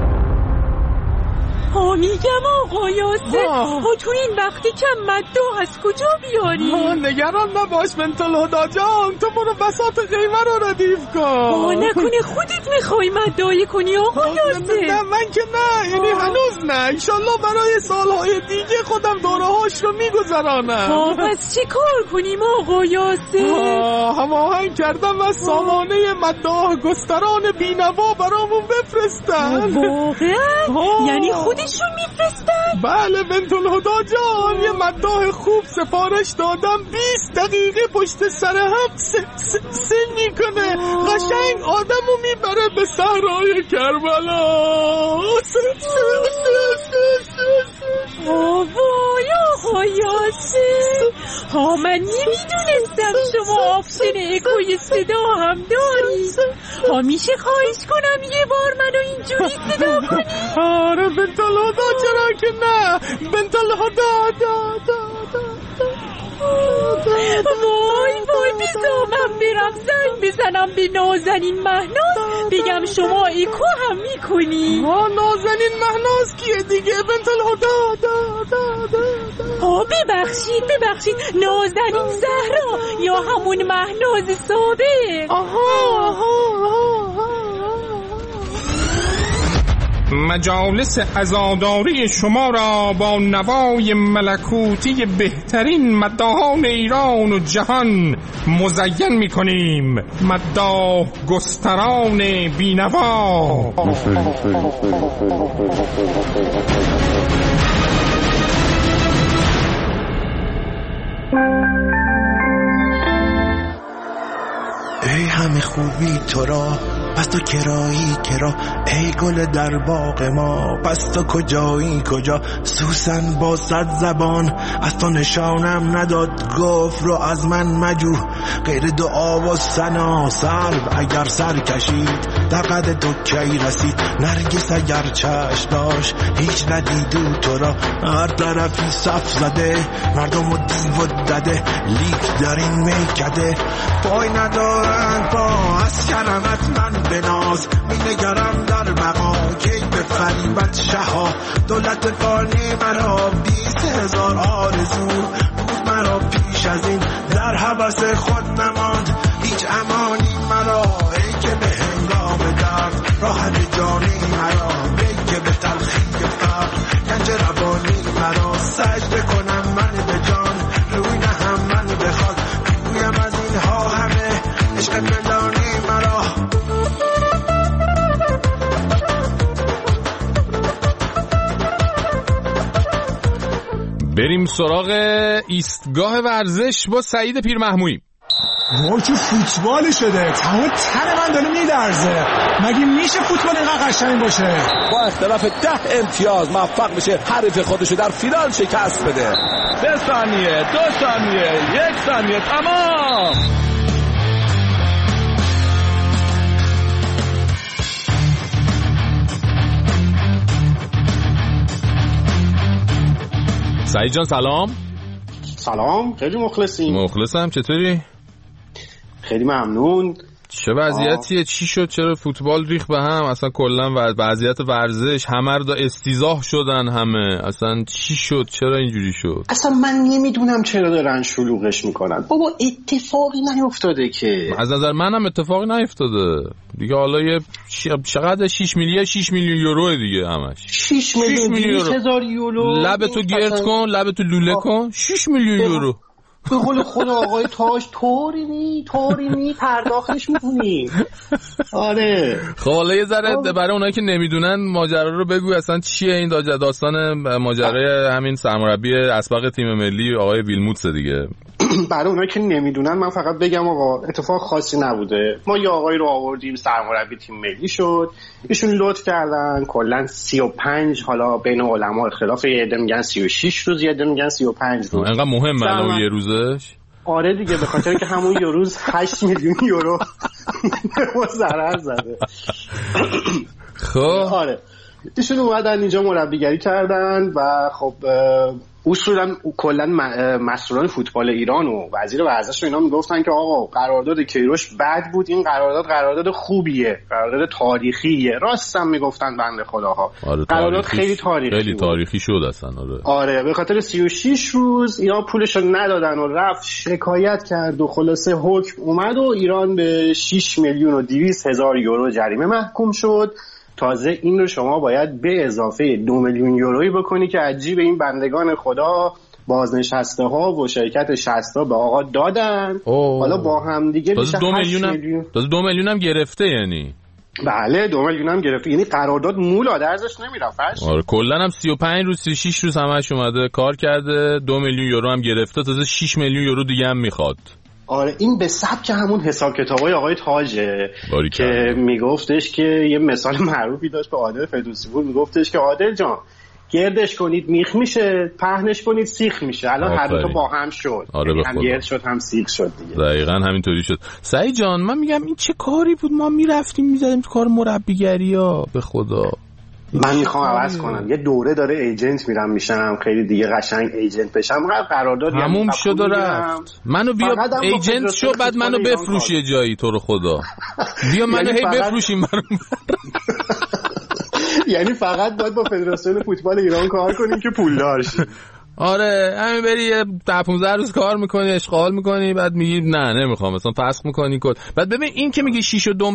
میگم آقا یاسر تو این وقتی کم مداح از کجا بیاری؟ نگران نباش بنت الهدی جان، تو برو بساط قیمه رو ردیف کن. نکنه خودت میخوای مداحی کنی آقا یاسر؟ نه من که نه، یعنی هنوز نه، انشالله برای سالهای دیگه خودم دوره هاش رو میگذرانم. پس چی کار کنیم آقا یاسر؟ هماهنگ کردم از سامانه مداح گستران بینوا برامون بفرستن. واقعا؟ یعنی خودشون میفرستن؟ بله بنت الهدی جان، یه مداح خوب سفارش دادم 20 دقیقه پشت سر هم سن میکنه، قشنگ آدمو میبره به صحرای کربلا. وای آقا یاسر، من نمیدونستم شما آپشن اکوی صدا هم دارید. میشه خواهش کنم یه بار منو اینجوری صدا کنی؟ آره بنت الهدی، چرا که نه بنت الهدی. وای بذار من برم زنگ بزنم به نازنین مهناز بگم شما اکو هم میکنی. نازنین مهناز کیه دیگه بنت الهدی؟ ببخشید نازنین زهرا یا همون مهناز سابق. مجالس عزاداری شما را با نوای ملکوتی بهترین مداحان ایران و جهان مزین می‌کنیم. مداح گستران بینوا. ای همه خوبی تو را، پس تو کرایی کرا، ای گل در باغ ما، پس تو کجایی کجا؟ سوسن با 100 زبان از تو نشانم نداد، گفت رو از من مجو غیر دعا و ثنا. سلب اگر سر کشید در قد تو کی رسید، نرگس اگر چشم داشت هیچ ندیدو تو را. هر طرفی صف زده مردم و دیو و دده، لیک در این میکده پای ندارن پا. از کرمت من بناز می نگرم در بقا، کی به فریبت شها دولت فانی مرا. 20,000 آرزو بود مرا پیش از این، در حبس خود نماند هیچ امانی مرا. ای که به هنگام درد راحت جانی مرا، ای که به تلخی فقر گنج روانی مرا. سجده کنم من به جان روی نهم من بخواد، بگویم از اینها همه عشق ملانی مرا. بریم سراغ ایستگاه ورزش با سعید پیرمحمویی. وای چه فوتبالی شده، تمام تن من داره میلرزه. مگه میشه فوتبال اینقدر قشنگ باشه؟ با اختلاف 10 امتیاز موفق بشه حریف خودشو در فینال شکست بده. 3 ثانیه، 2 ثانیه، 1 ثانیه، تمام. سعید جان سلام. سلام، خیلی مخلصم. چطوری؟ خیلی ممنون. چه وضعیتیه؟ چی شد؟ چرا فوتبال ریخت به هم؟ اصلا کلا وضعیت ورزش همه رو استیضاح شدن همه. اصلا چی شد؟ چرا اینجوری شد؟ اصلا من نمیدونم چرا دارن شلوغش میکنن. بابا اتفاقی نیفتاده که. از نظر منم اتفاقی نیفتاده دیگه. حالا یه چقدر 6 میلیون یورو دیگه همش. 6 میلیون یورو. لبتو گرد کن، لبتو لوله کن. 6 میلیون یورو. به قول خود آقای تاج طوری پرداختش می‌کنی. آره. خب حالا یه ذره برای اونایی که نمیدونن ماجرا رو بگو، اصلا چیه این داستان ماجرای همین سرمربی اسبق تیم ملی آقای ویلموتس دیگه. برای اونایی که نمیدونن من فقط بگم آقا اتفاق خاصی نبوده. ما یه آقای رو آوردیم سرمربی تیم ملی شد. ایشون لطف کردن کلا 35 حالا بین علما اختلاف، یه عده میگن 36 روز، یه عده میگن 35 روز. اینقدر مهمه الان یه روزش؟ آره دیگه، به خاطر که همون یه روز 8 میلیون یورو ما ضرر زده. خب آره ایشون اومدن اینجا مربیگری کردن و خب اصولا کلا مسئولان فوتبال ایران و وزیر ورزش و اینا میگفتن که آقا قرارداد کیروش بد بود، این قرارداد خوبیه، قرارداد تاریخیه. راست هم میگفتن بنده خداها. آره قرارداد خیلی تاریخی شد اصلا. آره به خاطر 36 روز اینا پولشو ندادن و رفت شکایت کرد و خلاصه حکم اومد و ایران به 6 میلیون و 200 هزار یورو جریمه محکوم شد. تازه این رو شما باید به اضافه 2 میلیون یورویی بکنی که عجیب این بندگان خدا بازنشسته ها و شرکت 60 به آقا دادن. حالا با هم دیگه میشه 2 میلیون. تازه 2 میلیون هم گرفته. یعنی بله 2 میلیون هم گرفته، یعنی قرارداد مولا درزش نمیرفت. آره کلا هم 35 روز 36 روز همش اومده کار کرده، 2 میلیون یورو هم گرفته، تازه 6 میلیون یورو دیگه هم میخواد. آره این به سبک همون حساب کتابای آقای تاجه که میگفتش که یه مثال معروفی داشت به عادل فردوسی پور، میگفتش که عادل جان گردش کنید میخ میشه، پهنش کنید سیخ میشه. الان هر دو تا با هم شد. آره هم گرد شد هم سیخ شد دیگه. دقیقاً همینطوری شد. سعید جان من میگم این چه کاری بود؟ ما میرفتیم میزدیم تو کار مربیگری ها. به خدا من میخوام عوض کنم، یه دوره داره ایجنت میشم خیلی دیگه قشنگ ایجنت بشم. قرارداد تموم شد و رفت. منو بیا ایجنت شو، بعد منو بفروش یه جایی تو رو خدا. بیا منو هی بفروشیم. یعنی فقط باید با فدراسیون فوتبال ایران کار کنیم که پولدار شیم. آره همین بری 15 روز کار میکنی، اشغال میکنی، بعد میگی نه نمیخوام، مثلا فسخ میکنی کل. بعد ببین این که میگه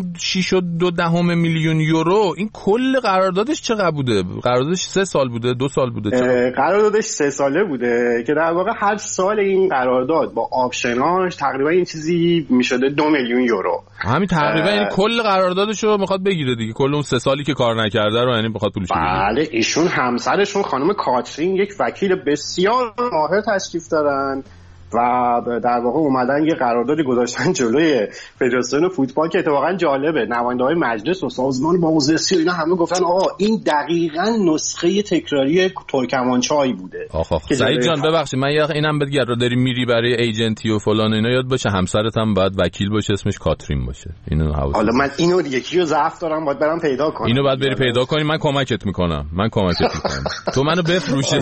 6.2 میلیون یورو، این کل قراردادش چقدر بوده؟ قراردادش 3 سال بوده، 2 سال بوده؟ قراردادش 3 ساله بوده که در واقع هر سال این قرارداد با آپشناش تقریبا این چیزی میشده 2 میلیون یورو. همین تقریبا یعنی کل قراردادشو میخواد بگیره دیگه، کل اون 3 سالی که کار نکرده رو یعنی میخواد پولش بگیره. بله ایشون همسرشون خانم کاترین یک وکیل بسیار ماهر تشریف دارن و در واقع اومدن یه قراردادی گذاشتن جلوی فدراسیون فوتبال که اتفاقا جالبه. نماینده‌های مجلس و سازمان بازرسی و اینا همه گفتن آقا این دقیقاً نسخه تکراری ترکمانچای بوده. سعید جان ببخشید من اینم بگم رو داری میری برای ایجنتی و فلان اینا، یاد باشه همسرت هم باید وکیل باشه اسمش کاترین باشه. اینو حالا من اینو یکیو ضعف دارم باید برام پیدا کنم. اینو باید بری پیدا کنی، من کمکت میکنم. تو منو بفروش.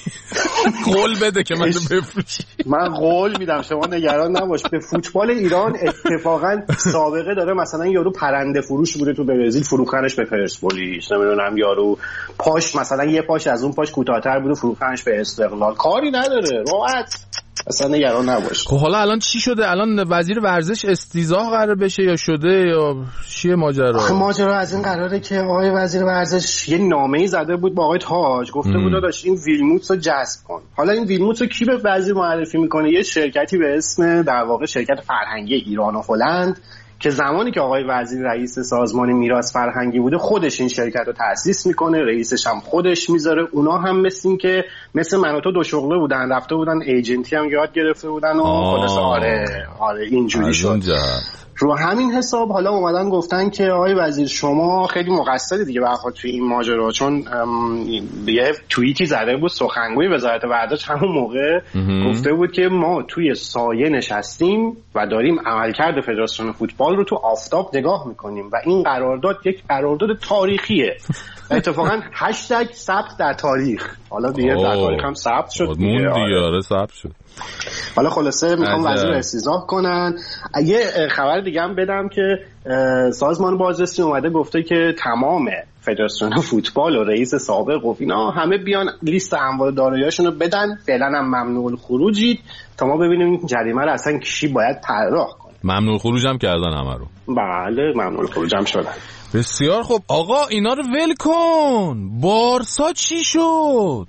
قول بده که منو بفروشی. من قول میدم شما نگران نباش. به فوتبال ایران اتفاقا سابقه داره، مثلا یارو پرنده فروش بوده تو برزیل فروختنش به پرسپولیس، نمیدونم یارو پاش مثلا یه پاش از اون پاش کوتاه‌تر بوده فروختنش به استقلال. کاری نداره، راحت اصلا نگران نباش. خب حالا الان چی شده؟ الان وزیر ورزش استیضاح قرار بشه یا شده یا چیه ماجرا؟ ماجرا از این قراره که آقای وزیر ورزش یه نامه‌ای زده بود با آقای تاج، گفته بود داداش این ویلموتس رو جذب کن. حالا این ویلموتس رو کی به وزیر معرفی میکنه؟ یه شرکتی به اسم در واقع شرکت فرهنگی ایران و هلند که زمانی که آقای وزیر رئیس سازمان میراث فرهنگی بوده خودش این شرکت رو تأسیس میکنه، رئیسش هم خودش میذاره. اونا هم مثل من و تو دو شغله بودن، رفته بودن ایجنتی هم یاد گرفته بودن و خلاص آره اینجوری شد. رو همین حساب حالا اومدن گفتن که آقای وزیر شما خیلی مقصری دیگه برخواد توی این ماجرا، چون یه توییتی زده بود سخنگوی وزارت ورزش همون موقع گفته بود که ما توی سایه نشستیم و داریم عملکرد فدراسیون فوتبال رو تو آفتاب نگاه میکنیم و این قرارداد یک قرارداد تاریخیه. اتفاقا هشتگ ثبت در تاریخ. حالا دیگه در تاریخ هم ثبت شد دیگه. ثبت شد. حالا خلاصه میخوام وزیر استیضاح کنن. یه خبر دیگه هم بدم که سازمان بازرسی اومده گفته که تمام فدراسیون فوتبال و رئیس سابق و اینا همه بیان لیست اموال دارایی‌هاشون رو بدن. فعلا هم ممنوع الخروجید تا ما ببینیم جریمه رو اصلا کی باید پرداخت کنه. ممنوع الخروج هم کردن همه رو. بله ممنوع الخروج هم شدن. بسیار خب آقا اینا رو ول کن. بارسا چی شد؟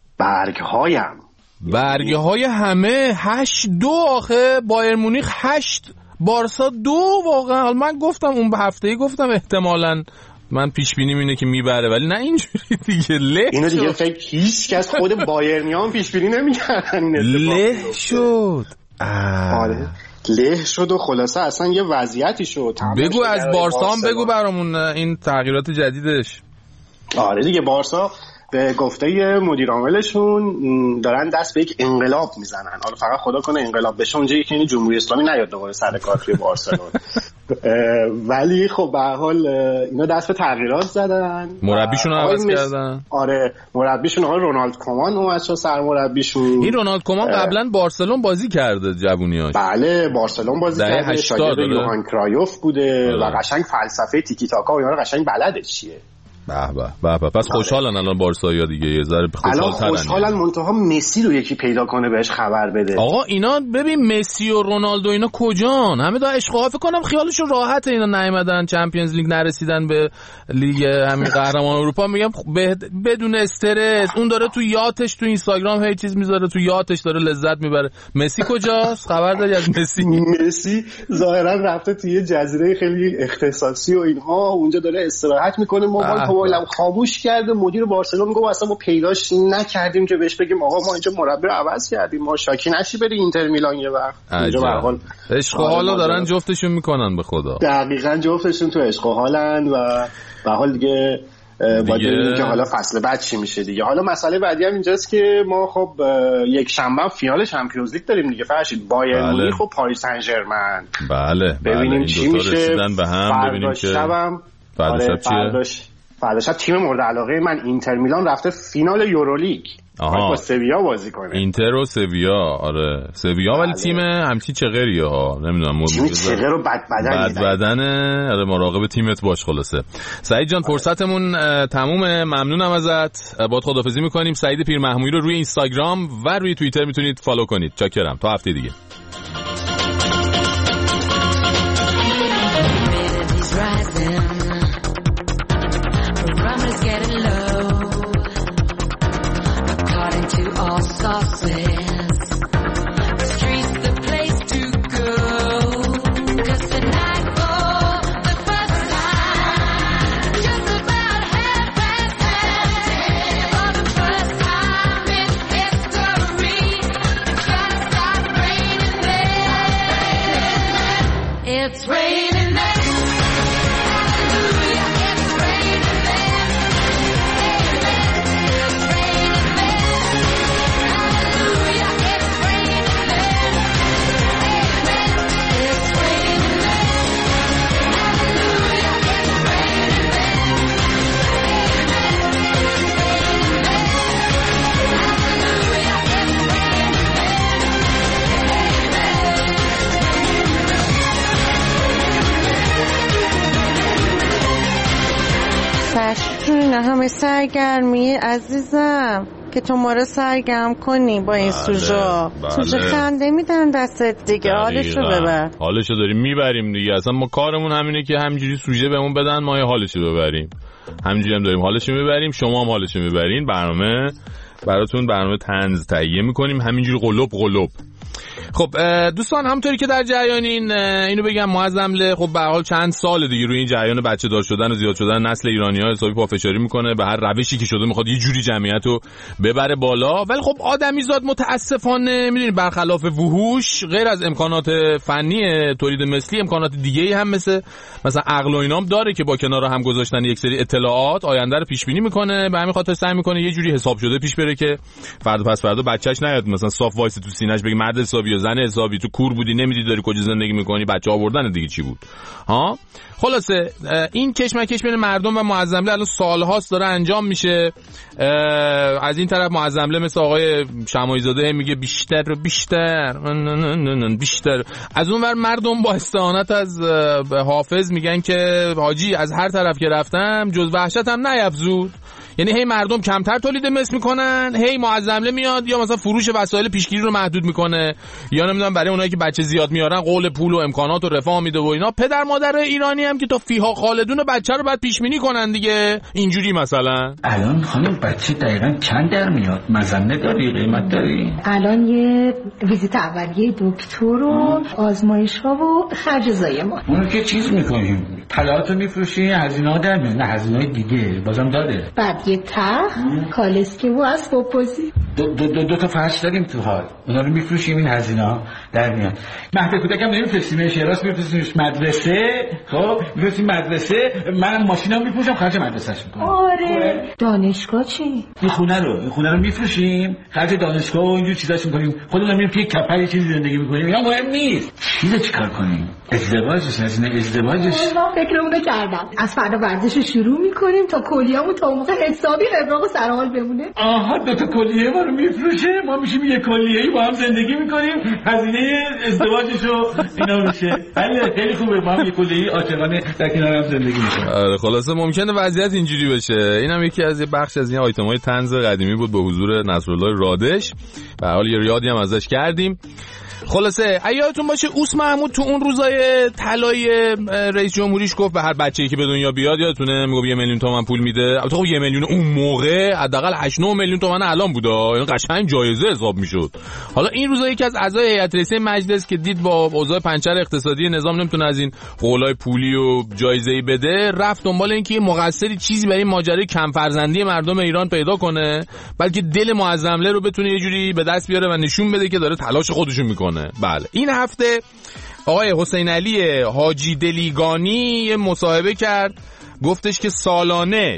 برگهای همه 8-2 آخه بایر مونیخ 8 بارسا 2 واقعا. من گفتم اون به هفته‌ای گفتم احتمالاً من پیش بینیم اینه که میبره ولی نه اینجوری دیگه له اینو دیگه فکر هیچ کس خود بایرنیان پیش بینی نمی‌کردن این اتفاق له شد. آره له شد و خلاصه اصلا یه وضعیتی شد. بگو از بارسا هم بگو برامون این تغییرات جدیدش. آره دیگه بارسا به گفته مدیر عاملشون دارن دست به یک انقلاب میزنن. حالا فقط خدا کنه انقلاب بشه اونجایی که این جمهوری اسلامی نیاد دوباره سر کار توی بارسلون. ولی خب به هر حال اینا دست به تغییرات زدن. مربیشون رو عوض کردن. آره مربیشون آقای رونالد کومان اومد شد سرمربیشون. این رونالد کومان قبلا بارسلون بازی کرده جوونیاش. بله بارسلون بازی کرده. شاگرد یوهان کرایوف بوده و قشنگ فلسفه تیکی تاکا و اینا رو قشنگ بلده چیه. به پس خوشحالن الان بارسایا دیگه یه ذره خوشحال‌ترن. خوشحالن منتها مسی رو یکی پیدا کنه بهش خبر بده. آقا اینا ببین مسی و رونالدو اینا کجان؟ همه دا عشق فکر کنم خیالشون راحته اینا نیومدن چمپیونز لیگ نرسیدن به لیگ همین قهرمان اروپا. میگم بدون استرس اون داره تو یاتش تو اینستاگرام هی چیز میذاره تو یاتش داره لذت میبره. مسی کجاست؟ خبر داری از مسی؟ مسی ظاهرا رفته توی یه جزیره خیلی اختصاصی و اینها اونجا داره استراحت میکنه. موبایلم خاموش کرده. مدیر بارسلون میگه اصلا ما پیداش نکردیم که بهش بگیم آقا ما اینجا مربی رو عوض کردیم. ما شاکی نشی بری اینتر میلان یه وقت. اینجا به هر حال عشق و حالا دارن جفتشون میکنن به خدا. دقیقاً جفتشون تو عشق و حالن و به حال دیگه باید ببینیم که حالا فصل بعد چی میشه دیگه. حالا مسئله بعدی هم اینجاست که ما خب یک شنبه فینال چمپیونز لیگ داریم دیگه فرشید. بایر مونیخ و پاریس سن ژرمن. بله ببینیم چی میشه. به هم ببینیم که فردا شب تیم مورد علاقه من اینتر میلان رفته فینال یورولیگ با سویا بازی کنه. اینتر و سویا. آره سویا ولی تیم همچی چغریه ها نمیدونم تیم چغر و بد بدنه. آره مراقب تیمت باش. خلاصه سعید جان فرصتمون تمومه. ممنونم ازت. باهات خداحافظی میکنیم. سعید پیرمحمودی رو روی اینستاگرام و روی توییتر میتونید فالو کنید. چاکرم تا هفته دیگه. همه سرگرمی عزیزم که تو ما رو سرگرم کنی با این سوژا. سوژا خنده میدن دستت دیگه. حالشو ببر. حالشو داریم میبریم دیگه. اصلا ما کارمون همینه که همینجوری سوژه بهمون بدن ما یه حالشو ببریم. همینجوری هم داریم حالشو میبریم. شما هم حالشو میبرین. برنامه براتون برنامه طنز تهیه میکنیم همینجوری قلوب. خب دوستان همونطوری که در جریانین اینو بگم معظم خب به هر حال چند سال دیگه روی این جریان بچه دار شدن و زیاد شدن نسل ایرانی‌ها حسابی پافشاری میکنه. به هر روشی که شده میخواد یه جوری جمعیتو ببره بالا. ولی خب آدمیزاد متاسفانه میدونید برخلاف وحوش غیر از امکانات فنی تولید مثلی امکانات دیگه‌ای هم مثلا عقل و اینام داره که با کنار هم گذاشتن یک سری اطلاعات آینده رو پیش بینی میکنه. به همین خاطر سعی میکنه یه جوری حساب شده پیش بره که فردا پس فردا بچه‌ش نیاد مثلا صاف وایس تو سینه‌اش بگه مرد حسابی حسابی و زن حسابی، تو کور بودی نمیدی داری کجا زندگی میکنی، بچه آوردن دیگه چی بود ها. خلاصه این کشمکش بین مردم و معظمله الان سالهاست داره انجام میشه. از این طرف معظمله مثل آقای شماعی زاده میگه بیشتر بیشتر. از اون ور مردم با استعانت از حافظ میگن که حاجی از هر طرف که رفتم جز وحشت هم نیفزود. یعنی هی مردم کمتر تولید مثل میکنن، هی معظمله میاد یا مثلا فروش وسایل پیشگیری رو محدود میکنه، یا نمیدونم برای اونایی که بچه زیاد میارن قول پول و امکانات و رفاه میده و اینا. پدر مادر ایرانی هم که تا فیها خالدون بچه رو بعد پیش بینی کنن دیگه. اینجوری مثلا الان خانم بچه دقیقاً چند در میاد؟ مزنه داری؟ قیمت داری؟ الان یه ویزیت اولیه دکتر و آزمایش‌ها و خرج زایمان. اون که چیز میکنیم طلاهاتو میفروشی، هزینه‌ها در میاد، نه هزینه‌های دیگه بازم داره. بعد یه تخت کالسکی و اسباب بازی دو تا فرش داریم تو حال، اونا رو میفروشیم، این هزینه‌ها در میاد. مهد کودکم نمیفرستیمش، راست میفرستیمش مدرسه. خب میفرستیم مدرسه، منم ماشینم میفروشم خرج مدرسه‌اش میکنم. آره. دانشگاه چی؟ این خونه رو میفروشیم، خرج دانشگاه و اینجور چیزاش میکنیم. خودمون میریم توی کپر یه چیزی زندگی میکنیم. اینا مهم نیست. چیزا چیکار کنیم؟ ازدواجش، هزینه ازدواجش. فکرمون کردم از فردا ورزش شروع میکنیم تا کلیه‌مون تا موقع حسابی ابراق سر حال بمونه. آها دو تا کلیه ما رو میفروشه، ما میشیم یه کلیه‌ای با هم زندگی میکنیم، هزینه ازدواجشو اینا میشه. خیلی خوبه، با هم یه کلیه‌ای عاشقانه در کنار هم زندگی میکنیم. آره خلاصه ممکنه وضعیت اینجوری بشه. اینم یکی از بخش از این آیتم‌های طنز قدیمی بود به حضور نصرالله رادش. به هر حال یه یادی هم ازش کردیم. خلاصه یادتون باشه اوس محمود تو اون روزای طلای رئیس جمهوریش گفت به هر بچه‌ای که به دنیا بیاد، یادتونه میگه 1 میلیون تومان پول میده. البته خب 1 میلیون اون موقع حداقل 8-9 میلیون تومان الان بوده، این قشنگ جایزه حساب میشد. حالا این روزا یکی از اعضای هیئت رئیسه مجلس که دید با اوضاع پنچر اقتصادی نظام نمیتونه از این قولای پولی و جایزه‌ای بده، رفت دنبال اینکه مقصری چیزی برای ماجرای کم فرزندی مردم ایران پیدا کنه، بلکه دل معظمله رو بتونه یه جوری به دست بیاره و نشون بده که داره تلاش خودشون میکنه. بله این هفته آقای حسین علی حاجی دلیگانی یه مصاحبه کرد، گفتش که سالانه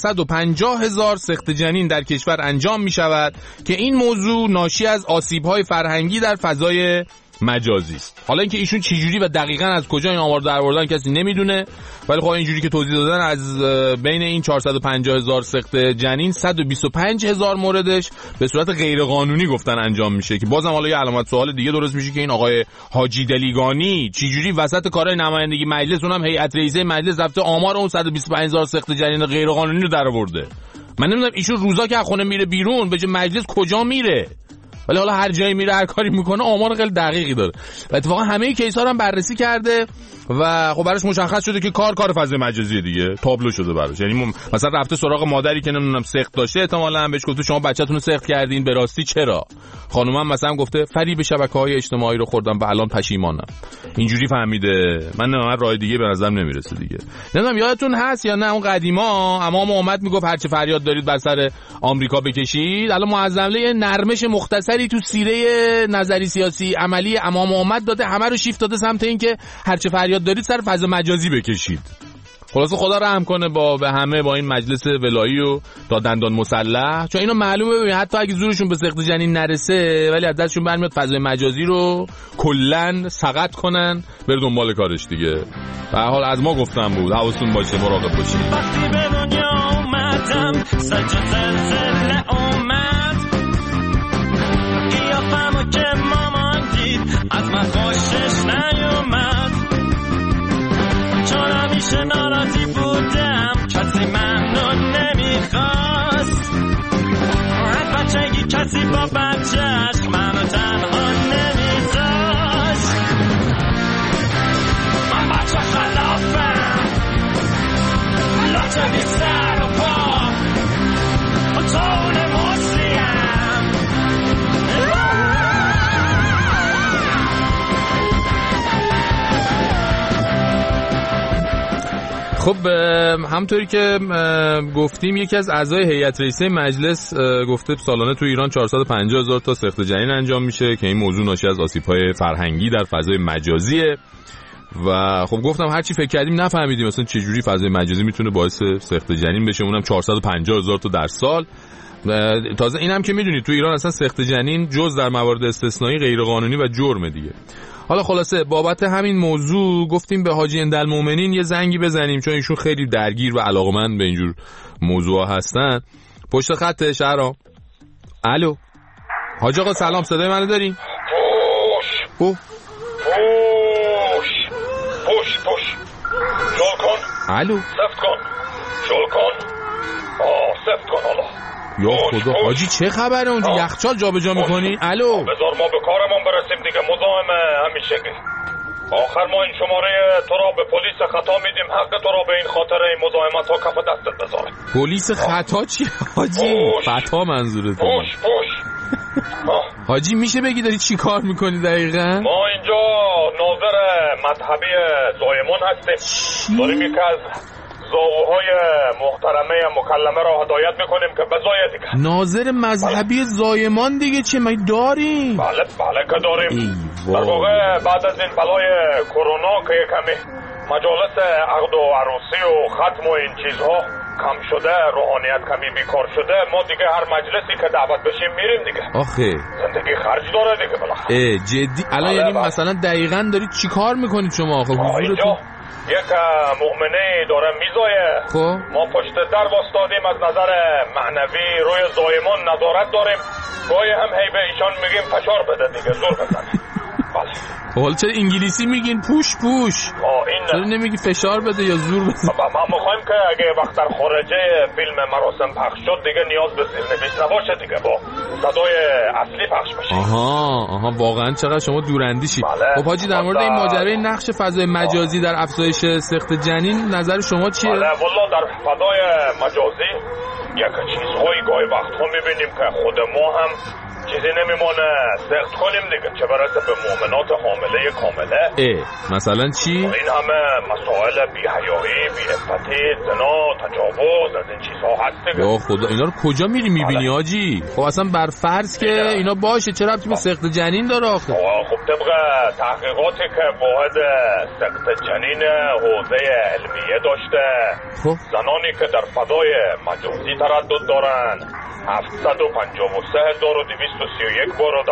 450,000 سقط جنین در کشور انجام می شود که این موضوع ناشی از آسیب‌های فرهنگی در فضای مجازی است. حالا اینکه ایشون چجوری و دقیقاً از کجا این آمار درآوردن کسی نمیدونه، ولی خب اینجوری که توضیح دادن از بین این 450,000 سقط جنین 125,000 موردش به صورت غیرقانونی گفتن انجام میشه، که بازم حالا یه علامت سوال دیگه درست میشه که این آقای حاجی دلیگانی چجوری وسط کارهای نمایندگی مجلس، اونم هیئت رئیسه مجلس، رفته آمار اون 125,000 سقط جنین غیرقانونی رو درآورده. من نمیدونم ایشون روزا که از خونه میره بیرون به مجلس کجا میره، ولی حالا هر جایی میره هر کاری میکنه آمار خیلی دقیقی داره و اتفاقا همه کیس‌ها رو هم بررسی کرده و خب براش مشخص شده که کار فضای مجازی دیگه، تابلو شده براش. یعنی مثلا رفته سراغ مادری که نمیدونم سقط داشته، احتمالاً بهش گفته شما بچه‌تون رو سقط کردین، به راستی چرا؟ خانومم مثلا گفته فریب شبکه‌های اجتماعی رو خوردم و الان پشیمانم. اینجوری فهمیده. من راه دیگه به نظرم نمیرسه دیگه. نمیدونم یادتون هست یا نه اون قدیما امام اومد میگفت هر چه فریاد دارید بر سر آمریکا بکشید. الان معظمله نرمش مختصری تو سیره نظری سیاسی عملی امام اومد داده، همه رو شیفت داده سمت اینکه هر چه فریاد دارید سر فضا مجازی بکشید. خلاص خدا رحم کنه به همه، با این مجلس ولایی و تا دندان مسلح، چون اینا معلومه ببین حتی اگه زورشون به سقط جنین نرسه ولی از دستشون برمیاد فضای مجازی رو کلن سقط کنن بره دنبال کارش دیگه. به هر حال از ما گفتم بود، حواستون باشه، مراقب باشید. وقتی به دنیا اومدم سجا زلزله اومد، قیافمو که مامان دید از من خوشش نیومد، چون همیشه ناراضی بودم کسی ممنون نمیخواست، از بچگی کسی با بچهش منو تنها نمیذاشت. من بچه خلافم لاچه بی سر و پا طول مصریم. خب همونطوری که گفتیم یکی از اعضای هیئت رئیسه مجلس گفته سالانه تو ایران 450,000 تا سقط جنین انجام میشه که این موضوع ناشی از آسیب‌های فرهنگی در فضای مجازیه. و خب گفتم هرچی فکر کردیم نفهمیدیم مثلا چه جوری فضای مجازی میتونه باعث سقط جنین بشه، اونم 450,000 تا در سال. تازه اینم که میدونی تو ایران اصلا سخت جنین جز در موارد استثنایی غیر قانونی و جرم دیگه. حالا خلاصه بابت همین موضوع گفتیم به حاجی اندالمومنین یه زنگی بزنیم، چون ایشون خیلی درگیر و علاقه‌مند به اینجور موضوع هستن. پشت خط شهرام. الو حاج آقا سلام، صدای منو داری؟ پوش شل کن. الو سفت کن. شل کن. سفت کن حالا. یا خدا حاجی چه خبره اونجا؟ یخچال جابجا میکنی؟ الو بذار ما به کارمون برسیم دیگه، مزاحم همیشگی. آخر ما این شماره تو را به پلیس خطا میدیم، حق تو را به این خاطر این مزاحمت ها کف دستت بذاره. پلیس خطا چی حاجی؟ خطا منظورته؟ پوش حاجی میشه بگی داری چی کار میکنی دقیقا؟ ما اینجا ناظر مذهبی زایمان هستیم. داریم یک از زاغوهای محترمه مکلمه را هدایت میکنیم که بزایه دیگه. ناظر مذهبی زایمان دیگه چه ما داریم؟ بله که داریم. در واقع بعد از این بلای کرونا که کمی مجالس عقد و عروسی و ختم و این چیزها کم شده، روحانیت کمی بیکار شده، ما دیگه هر مجلسی که دعوت بشیم میریم دیگه. آخه زندگی خرج داره دیگه بالاخره. جدی الان یعنی مثلا دقیقاً دارید چی کار میکنید شما؟ آخه حضورتون یک مؤمنه داره میزایه. خب ما پشت در واسطادیم، از نظر معنوی روی زایمان نظارت داریم. گاهی هم هی به ایشان میگیم فشار بده دیگه، زور بزنه. بله. حالا چرا انگلیسی میگین پوش؟ چرا نمیگی فشار بده یا زور بده؟ ما میخوایم که اگه وقت در خارجه فیلم مراسم پخش شد دیگه نیاز به زیرنویس نباشه دیگه، با صدای اصلی پخش بشه. آها واقعا چقدر شما دوراندیشی. بله. خب حاجی در مورد این ماجرای نقش فضای مجازی در افزایش سقط جنین نظر شما چیه؟ بله والله در فضای مجازی یک چیزهایی گاهی وقتها میبینیم که خود ما هم چیزی نمیمونه سخت کنیم دیگه، چه برسه به مؤمنات حامله کامله. مثلا چی؟ این همه مسائل بی‌حیایی، بی‌عفتی، زنا، تجاوز، از این چیزها هست دیگه. یا خدا اینا رو کجا میری میبینی حاجی؟ خب اصلا بر فرض که اینا باشه، چه ربطی به سقط جنین داره آخه؟ خب طبق تحقیقاتی که واحد سقط جنین حوزه علمیه داشته، خب زنانی که در فضای مجازی تردد دارن 753,231 بار و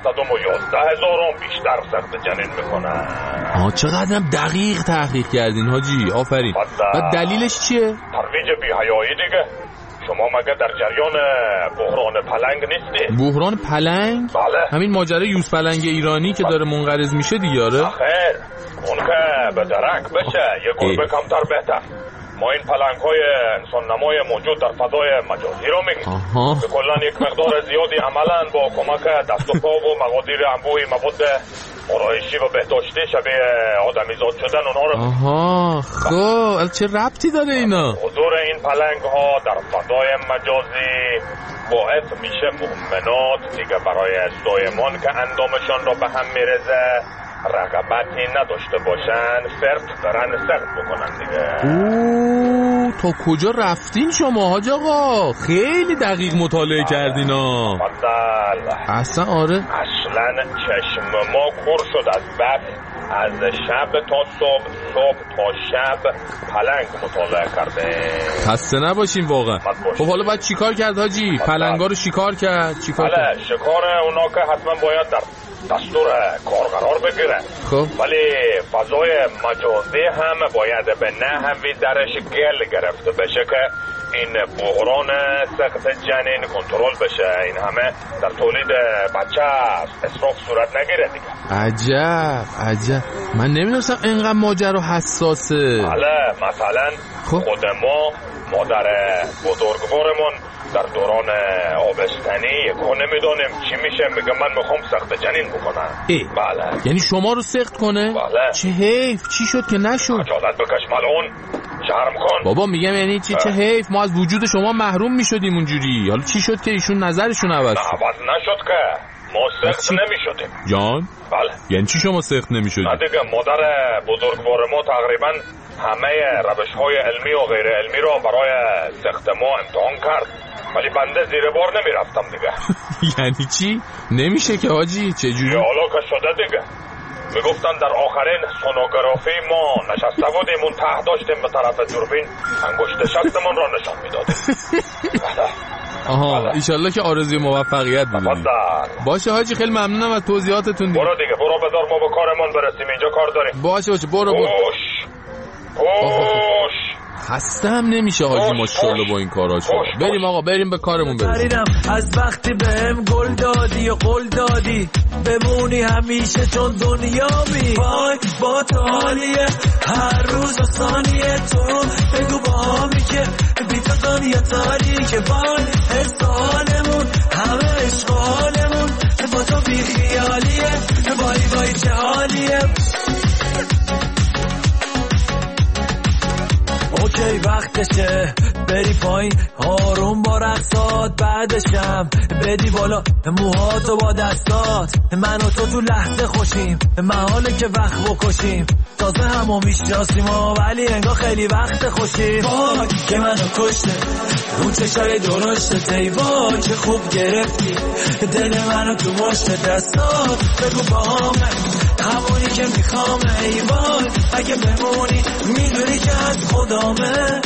12,011 بیشتر سقط جنین میکنن. چقدرم دقیق تحقیق کردین حاجی، آفرین. و دلیلش چیه؟ ترویج بی‌حیایی دیگه. شما مگه در جریان بحران پلنگ نیستی؟ بحران پلنگ؟ بله. همین ماجرای یوز پلنگ ایرانی که داره منقرض میشه دیگه. آره خیر اون که به درک بشه یه گربه کمتر بهتر. ما این پلنگ‌های انسان نمای موجود در فضای مجازی رو میگیم که کلاً یک مقدار زیادی عملاً با کمک دست و پا و مقادیر انبوهی مواد آرایشی و بهداشتی شبیه آدمیزاد شدن اونها رو. خب چه ربطی داره اینا؟ حضور این پلنگ‌ها در فضای مجازی باعث میشه مؤمنات دیگه برای زایمان که اندامشان رو به هم میرزه رغبتی نداشته باشن، فرد برن سقط بکنن دیگه. تا کجا رفتین شما حاج آقا؟ خیلی دقیق مطالعه کردین ها. اصلا آره اصلا چشم ما کور شد از بس از شب تا صبح تا شب پلنگ مطالعه کرده. خسته نباشین واقعا. خب حالا باید چیکار کرد حاجی؟ پلنگا رو شکار کرد؟ بله شکار اونا که حتما باید در دستور کار قرار بگیره. خب ولی فضای مجازی هم باید به نحوی درش گل گرفته بشه که این بحران سقط جنین کنترل بشه. این همه در تولید بچه اسراف صورت نگیره دیگه. عجب من نمیدونستم اینقدر ماجرا حساسه. بله مثلا خود ما مادر بزرگوارمون در دوران آبستنی نمیدونیم چی میشه، میگه من میخوام سقط جنین بکنم. بله یعنی شما رو سقط کنه؟ بله. چه حیف، چی شد که نشد؟ خجالت بکش ملعون، شرم کن. بابا میگم یعنی چه حیف، ما از وجود شما محروم میشدیم اونجوری. حالا چی شد که ایشون نظرشون عوض شد؟ عوض نشد که ما سقط نمیشدیم. جان؟ بله. یعنی چی شما سقط نمیشدیم؟ نه دیگه مادر بزرگوار ما تقریبا همه روش‌های علمی و غیر علمی را برای سقط ما امتحان کرد، ولی بنده زیر بار نمیرفتم دیگه. یعنی چی؟ نمیشه که حاجی، چجوری؟ حالا که شده دیگه. میگفتن در آخرین سونوگرافی ما نشسته بودیم اون ته داشتیم به طرف دوربین انگشت شستمون را نشان میدادیم. آها ایشالله که آرزوی موفقیت بدونی. باشه حاجی خیلی ممنونم از توضیحاتتون دیگه. برو دیگه برو بدار ما به کارمون برسیم اینجا کار داریم. باشه برو. خسته هم نمیشه حاجی ماشاءالله با این کاراشو. بریم آقا بریم به کارمون برسیم. از وقتی بهم گل دادی و قول دادی بمونی همیشه چون دنیا بی وای با تو حالیه هر روز و ثانیه تو بگو با همی که بی تو دنیا تاریکه وای حسالمون همه اشغالمون با تو بی خیالیه وای چه حالیه اوکی وقتشه بری پایین آروم با رقصات بعدشم بدی بالا موهاتو با دستات من و تو لحظه خوشیم محاله که وقت بکشیم تازه همو میشناسیم ولی انگار خیلی وقت خوشیم وای که منو کشته رو چشای درشته ای وای که خوب گرفتی دل منو تو مشت دستات بگو با همونی که میخوام ای وای اگه بمونی میدونی که از خدامه